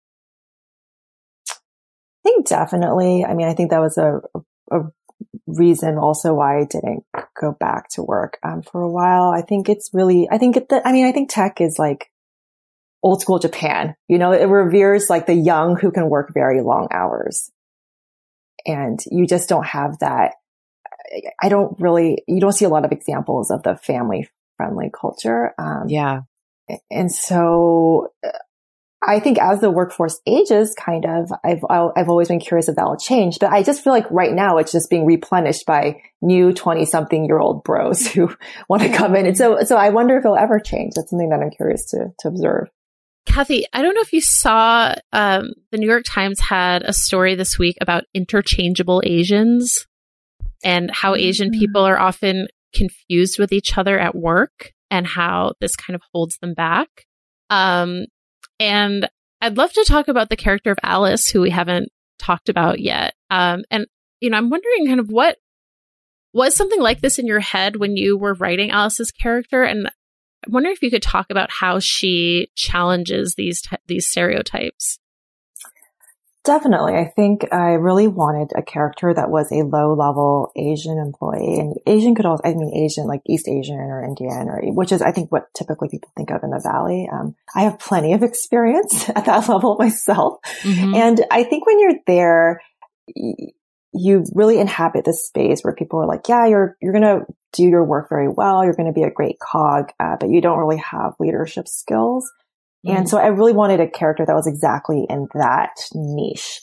I think definitely. I mean, I think that was a reason also why I didn't go back to work for a while. I think tech is like old school Japan. You know, it reveres like the young who can work very long hours. And you just don't have that. You don't see a lot of examples of the family friendly culture. Yeah. And so I think as the workforce ages, kind of, I've always been curious if that will change, but I just feel like right now it's just being replenished by new 20-something-year-old bros who want to come in. And so I wonder if it'll ever change. That's something that I'm curious to observe. Kathy, I don't know if you saw, the New York Times had a story this week about interchangeable Asians and how Asian people are often confused with each other at work and how this kind of holds them back. And I'd love to talk about the character of Alice, who we haven't talked about yet. And, I'm wondering kind of what was something like this in your head when you were writing Alice's character? And I wonder if you could talk about how she challenges these stereotypes. Definitely. I think I really wanted a character that was a low-level Asian employee. And Asian could also, Asian, like East Asian or Indian, which is, I think, what typically people think of in the Valley. I have plenty of experience at that level myself. Mm-hmm. And I think when you're there, you really inhabit this space where people are like, yeah, you're going to do your work very well. You're going to be a great cog, but you don't really have leadership skills. Mm-hmm. And so I really wanted a character that was exactly in that niche.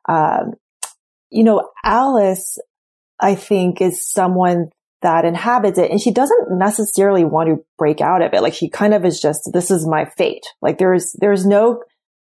Alice, I think, is someone that inhabits it, and she doesn't necessarily want to break out of it. Like she kind of is just, this is my fate. Like there's never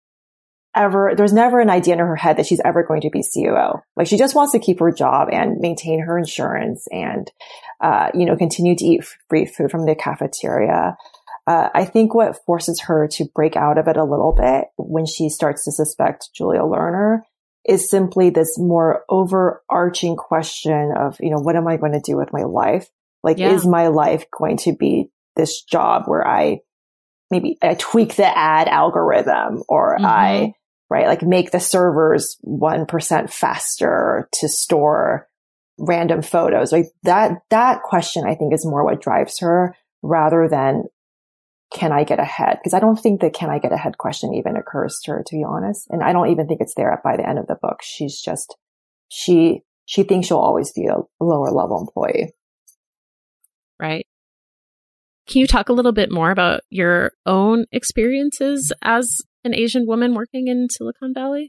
an idea in her head that she's ever going to be COO. Like she just wants to keep her job and maintain her insurance and, continue to eat free food from the cafeteria. I think what forces her to break out of it a little bit when she starts to suspect Julia Lerner is simply this more overarching question of, what am I going to do with my life? Like, is my life going to be this job where I tweak the ad algorithm or mm-hmm. Make the servers 1% faster to store random photos. Like that question, I think, is more what drives her rather than can I get ahead? Because I don't think the can I get ahead question even occurs to her, to be honest. And I don't even think it's there by the end of the book. She's just, she thinks she'll always be a lower level employee. Right. Can you talk a little bit more about your own experiences as an Asian woman working in Silicon Valley?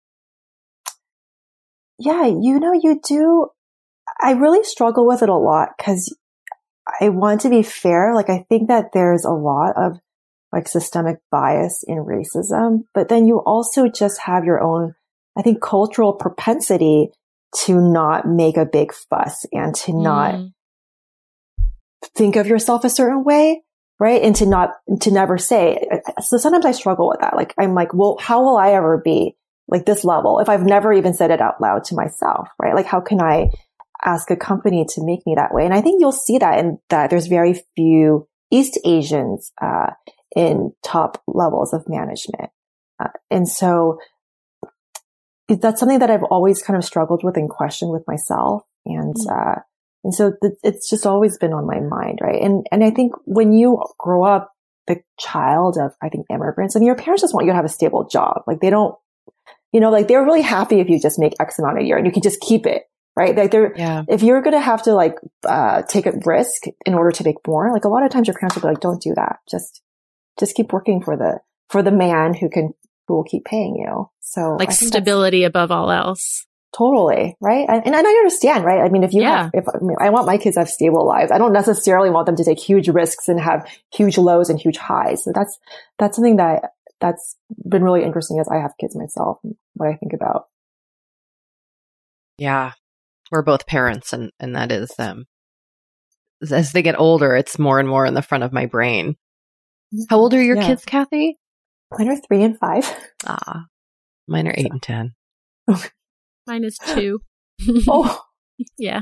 Yeah, you do. I really struggle with it a lot because I want to be fair. Like, I think that there's a lot of systemic bias in racism, but then you also just have your own, I think, cultural propensity to not make a big fuss and to not think of yourself a certain way. Right. And to never say. So sometimes I struggle with that. Like, I'm like, well, how will I ever be like this level if I've never even said it out loud to myself? Right. Like, how can I ask a company to make me that way? And I think you'll see that in that there's very few East Asians, in top levels of management. And so that's something that I've always kind of struggled with and questioned with myself. And so it's just always been on my mind, right? And I think when you grow up the child of, I think, immigrants, your parents just want you to have a stable job. Like they don't, they're really happy if you just make X amount a year and you can just keep it, right? Like if you're going to have to take a risk in order to make more, like a lot of times your parents will be like, don't do that. Just keep working for the man who can who will keep paying you. So like stability above all else. Totally. Right. And I understand, right? I mean, I want my kids to have stable lives. I don't necessarily want them to take huge risks and have huge lows and huge highs. So that's something that's been really interesting as I have kids myself and what I think about. Yeah. We're both parents and that is them. As they get older, it's more and more in the front of my brain. How old are your kids, Kathy? Mine are 3 and 5. Mine are 8 and 10. Mine is 2. Oh, yeah.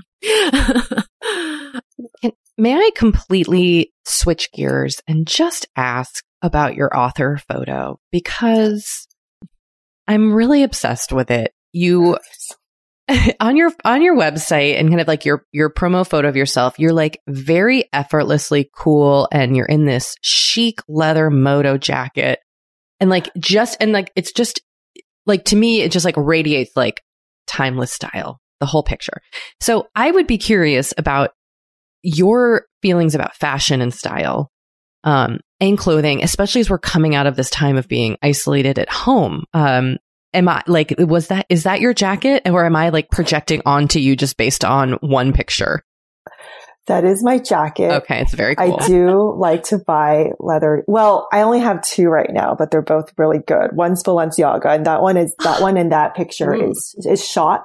May I completely switch gears and just ask about your author photo? Because I'm really obsessed with it. You on your website and kind of like your promo photo of yourself, you're like very effortlessly cool, and you're in this chic leather moto jacket, and like it's just like, to me, it just like radiates like timeless style, the whole picture. So I would be curious about your feelings about fashion and style, and clothing, especially as we're coming out of this time of being isolated at home. Am I like, is that your jacket, or am I like projecting onto you just based on one picture? That is my jacket. Okay. It's very cool. I do like to buy leather. Well, I only have 2 right now, but they're both really good. One's Balenciaga, and that one in that picture is shot,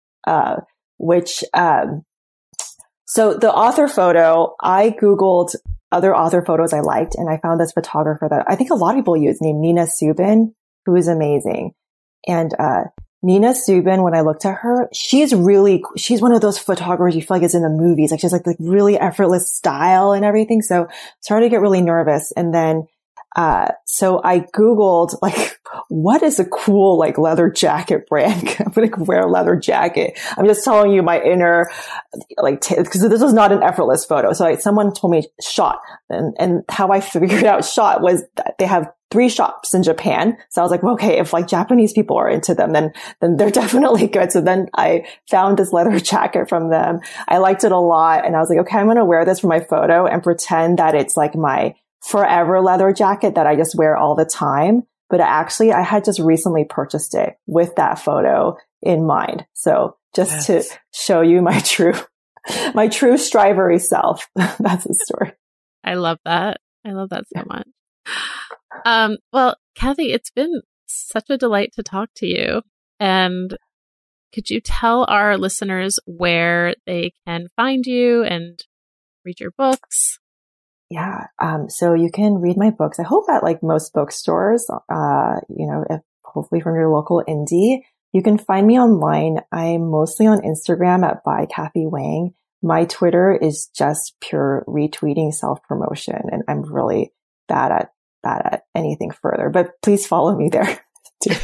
so the author photo, I Googled other author photos I liked, and I found this photographer that I think a lot of people use named Nina Subin, who is amazing. And, Nina Subin, when I looked at her, she's one of those photographers you feel like is in the movies. Like, she has like really effortless style and everything. So I started to get really nervous. And then, so I Googled like, what is a cool like leather jacket brand? I'm going to wear a leather jacket. I'm just telling you my inner, like, because this was not an effortless photo. So someone told me Shot, and how I figured out Shot was that they have 3 shops in Japan. So I was like, well, okay, if like Japanese people are into them, then they're definitely good. So then I found this leather jacket from them. I liked it a lot. And I was like, okay, I'm going to wear this for my photo and pretend that it's like my forever leather jacket that I just wear all the time. But actually, I had just recently purchased it with that photo in mind. So just to show you my true strivery self. That's the story. I love that. I love that so much. Well, Kathy, it's been such a delight to talk to you. And could you tell our listeners where they can find you and read your books? Yeah. So you can read my books, I hope, at like most bookstores, hopefully from your local indie. You can find me online. I'm mostly on Instagram at by Kathy Wang. My Twitter is just pure retweeting self-promotion, and I'm really bad at anything further, but please follow me there too.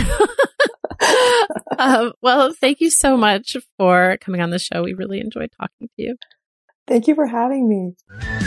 Well, thank you so much for coming on the show. We really enjoyed talking to you. Thank you for having me.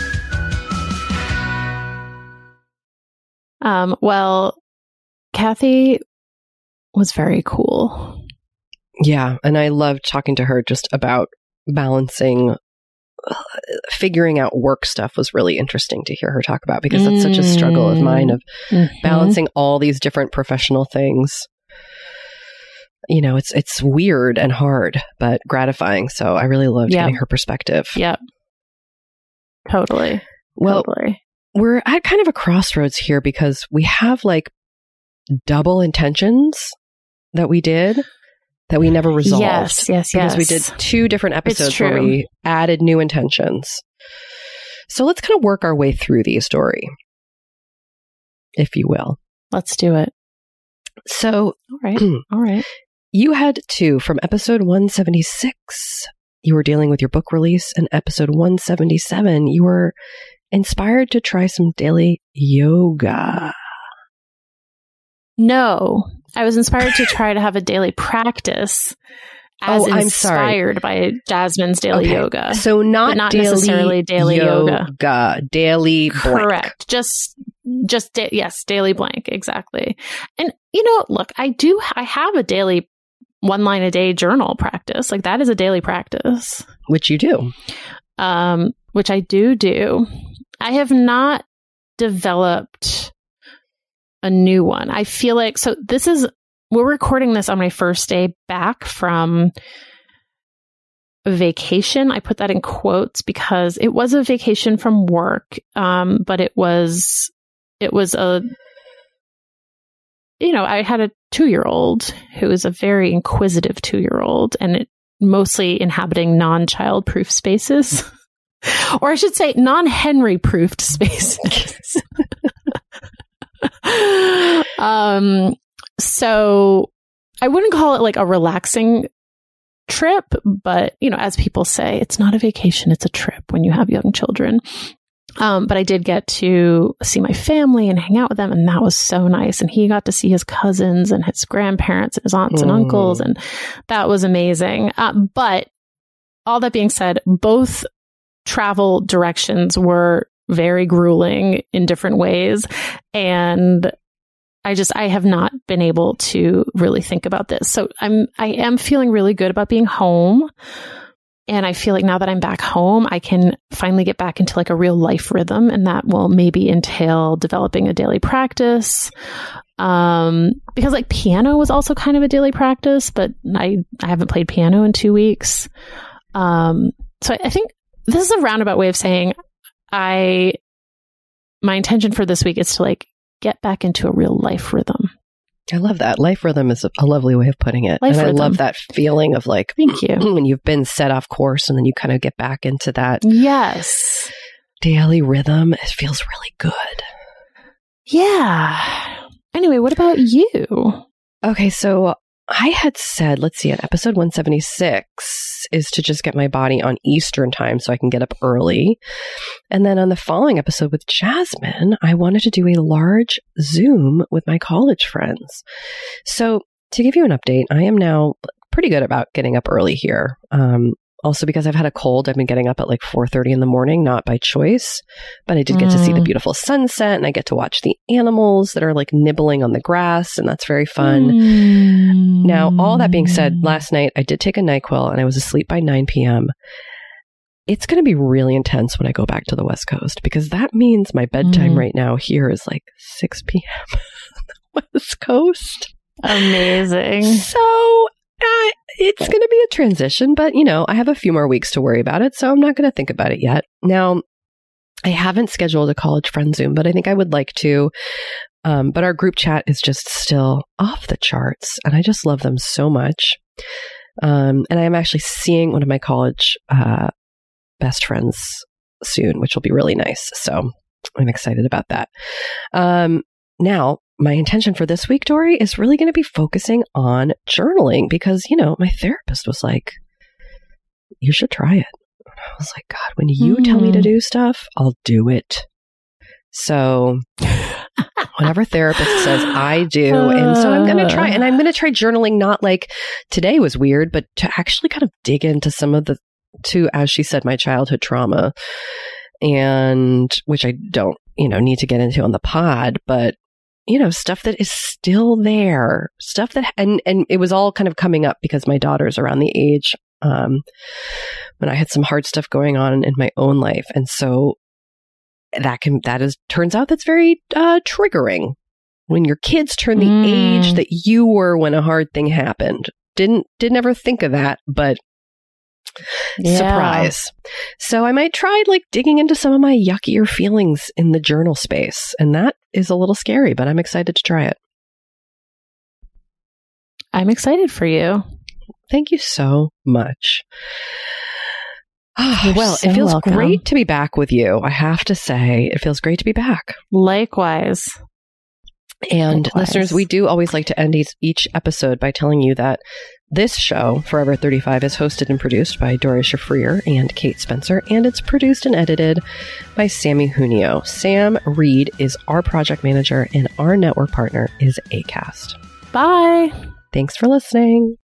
Well, Kathy was very cool. Yeah. And I loved talking to her just about balancing, figuring out work stuff was really interesting to hear her talk about, because that's such a struggle of mine of balancing all these different professional things. You know, it's weird and hard, but gratifying. So I really loved getting her perspective. Yep. Totally. Well, we're at kind of a crossroads here because we have like double intentions that we did that we never resolved. Yes. Because we did 2 different episodes where we added new intentions. So let's kind of work our way through the story, if you will. Let's do it. So, all right. You had 2 from episode 176. You were dealing with your book release, and episode 177, you were inspired to try some daily yoga. No, I was inspired to try to have a daily practice as inspired by Jasmine's daily yoga. So not daily necessarily daily yoga. Daily blank. Correct. Yes, daily blank. Exactly. And look, I have a daily 1 line a day journal practice. Like, that is a daily practice. Which you do. Which I do. I have not developed a new one. I feel like, so we're recording this on my first day back from vacation. I put that in quotes because it was a vacation from work. But it was a, I had a 2-year-old who is a very inquisitive 2-year-old, and it mostly inhabiting non-child proof spaces, or I should say non-Henry proofed spaces. So I wouldn't call it like a relaxing trip, but as people say, it's not a vacation, it's a trip when you have young children. But I did get to see my family and hang out with them, and that was so nice. And he got to see his cousins and his grandparents and his aunts and uncles, and that was amazing. But all that being said, both travel directions were very grueling in different ways. And I have not been able to really think about this. So I am feeling really good about being home. And I feel like now that I'm back home, I can finally get back into like a real life rhythm. And that will maybe entail developing a daily practice. Because like piano was also kind of a daily practice, but I haven't played piano in 2 weeks. So I think this is a roundabout way of saying my intention for this week is to like get back into a real life rhythm. I love that. Life rhythm is a lovely way of putting it. Life and rhythm. I love that feeling of like, thank you, when you've been set off course and then you kind of get back into that yes daily rhythm. It feels really good. Yeah. Anyway, what about you? Okay, so I had said, let's see, at episode 176 is to just get my body on Eastern time so I can get up early. And then on the following episode with Jasmine, I wanted to do a large Zoom with my college friends. So to give you an update, I am now pretty good about getting up early here. Also because I've had a cold, I've been getting up at like 4:30 in the morning, not by choice, but I did get to see the beautiful sunset, and I get to watch the animals that are like nibbling on the grass, and that's very fun. Now, all that being said, last night I did take a NyQuil and I was asleep by 9 p.m. It's going to be really intense when I go back to the West Coast, because that means my bedtime right now here is like 6 p.m. on the West Coast. Amazing. So it's going to be a transition, but I have a few more weeks to worry about it, so I'm not going to think about it yet. Now, I haven't scheduled a college friend Zoom, but I think I would like to. But our group chat is just still off the charts, and I just love them so much. And I am actually seeing one of my college best friends soon, which will be really nice. So I'm excited about that. Now, my intention for this week, Dory, is really going to be focusing on journaling because, my therapist was like, you should try it. And I was like, God, when you tell me to do stuff, I'll do it. So whatever therapist says, I do. And so I'm going to try, and I'm going to try journaling, not like today was weird, but to actually kind of dig into some of as she said, my childhood trauma, and which I don't, need to get into on the pod, but stuff that is still there, stuff that, and it was all kind of coming up because my daughter's around the age, when I had some hard stuff going on in my own life. And so turns out that's very, triggering when your kids turn the age that you were when a hard thing happened. Didn't ever think of that, but surprise. So I might try like digging into some of my yuckier feelings in the journal space. And that is a little scary, but I'm excited to try it. I'm excited for you. Thank you so much. Well, so it feels welcome. Great to be back with you. I have to say, it feels great to be back. Likewise. And listeners, we do always like to end each episode by telling you that this show, Forever 35, is hosted and produced by Doria Shafrir and Kate Spencer, and it's produced and edited by Sammy Junio. Sam Reed is our project manager, and our network partner is Acast. Bye. Thanks for listening.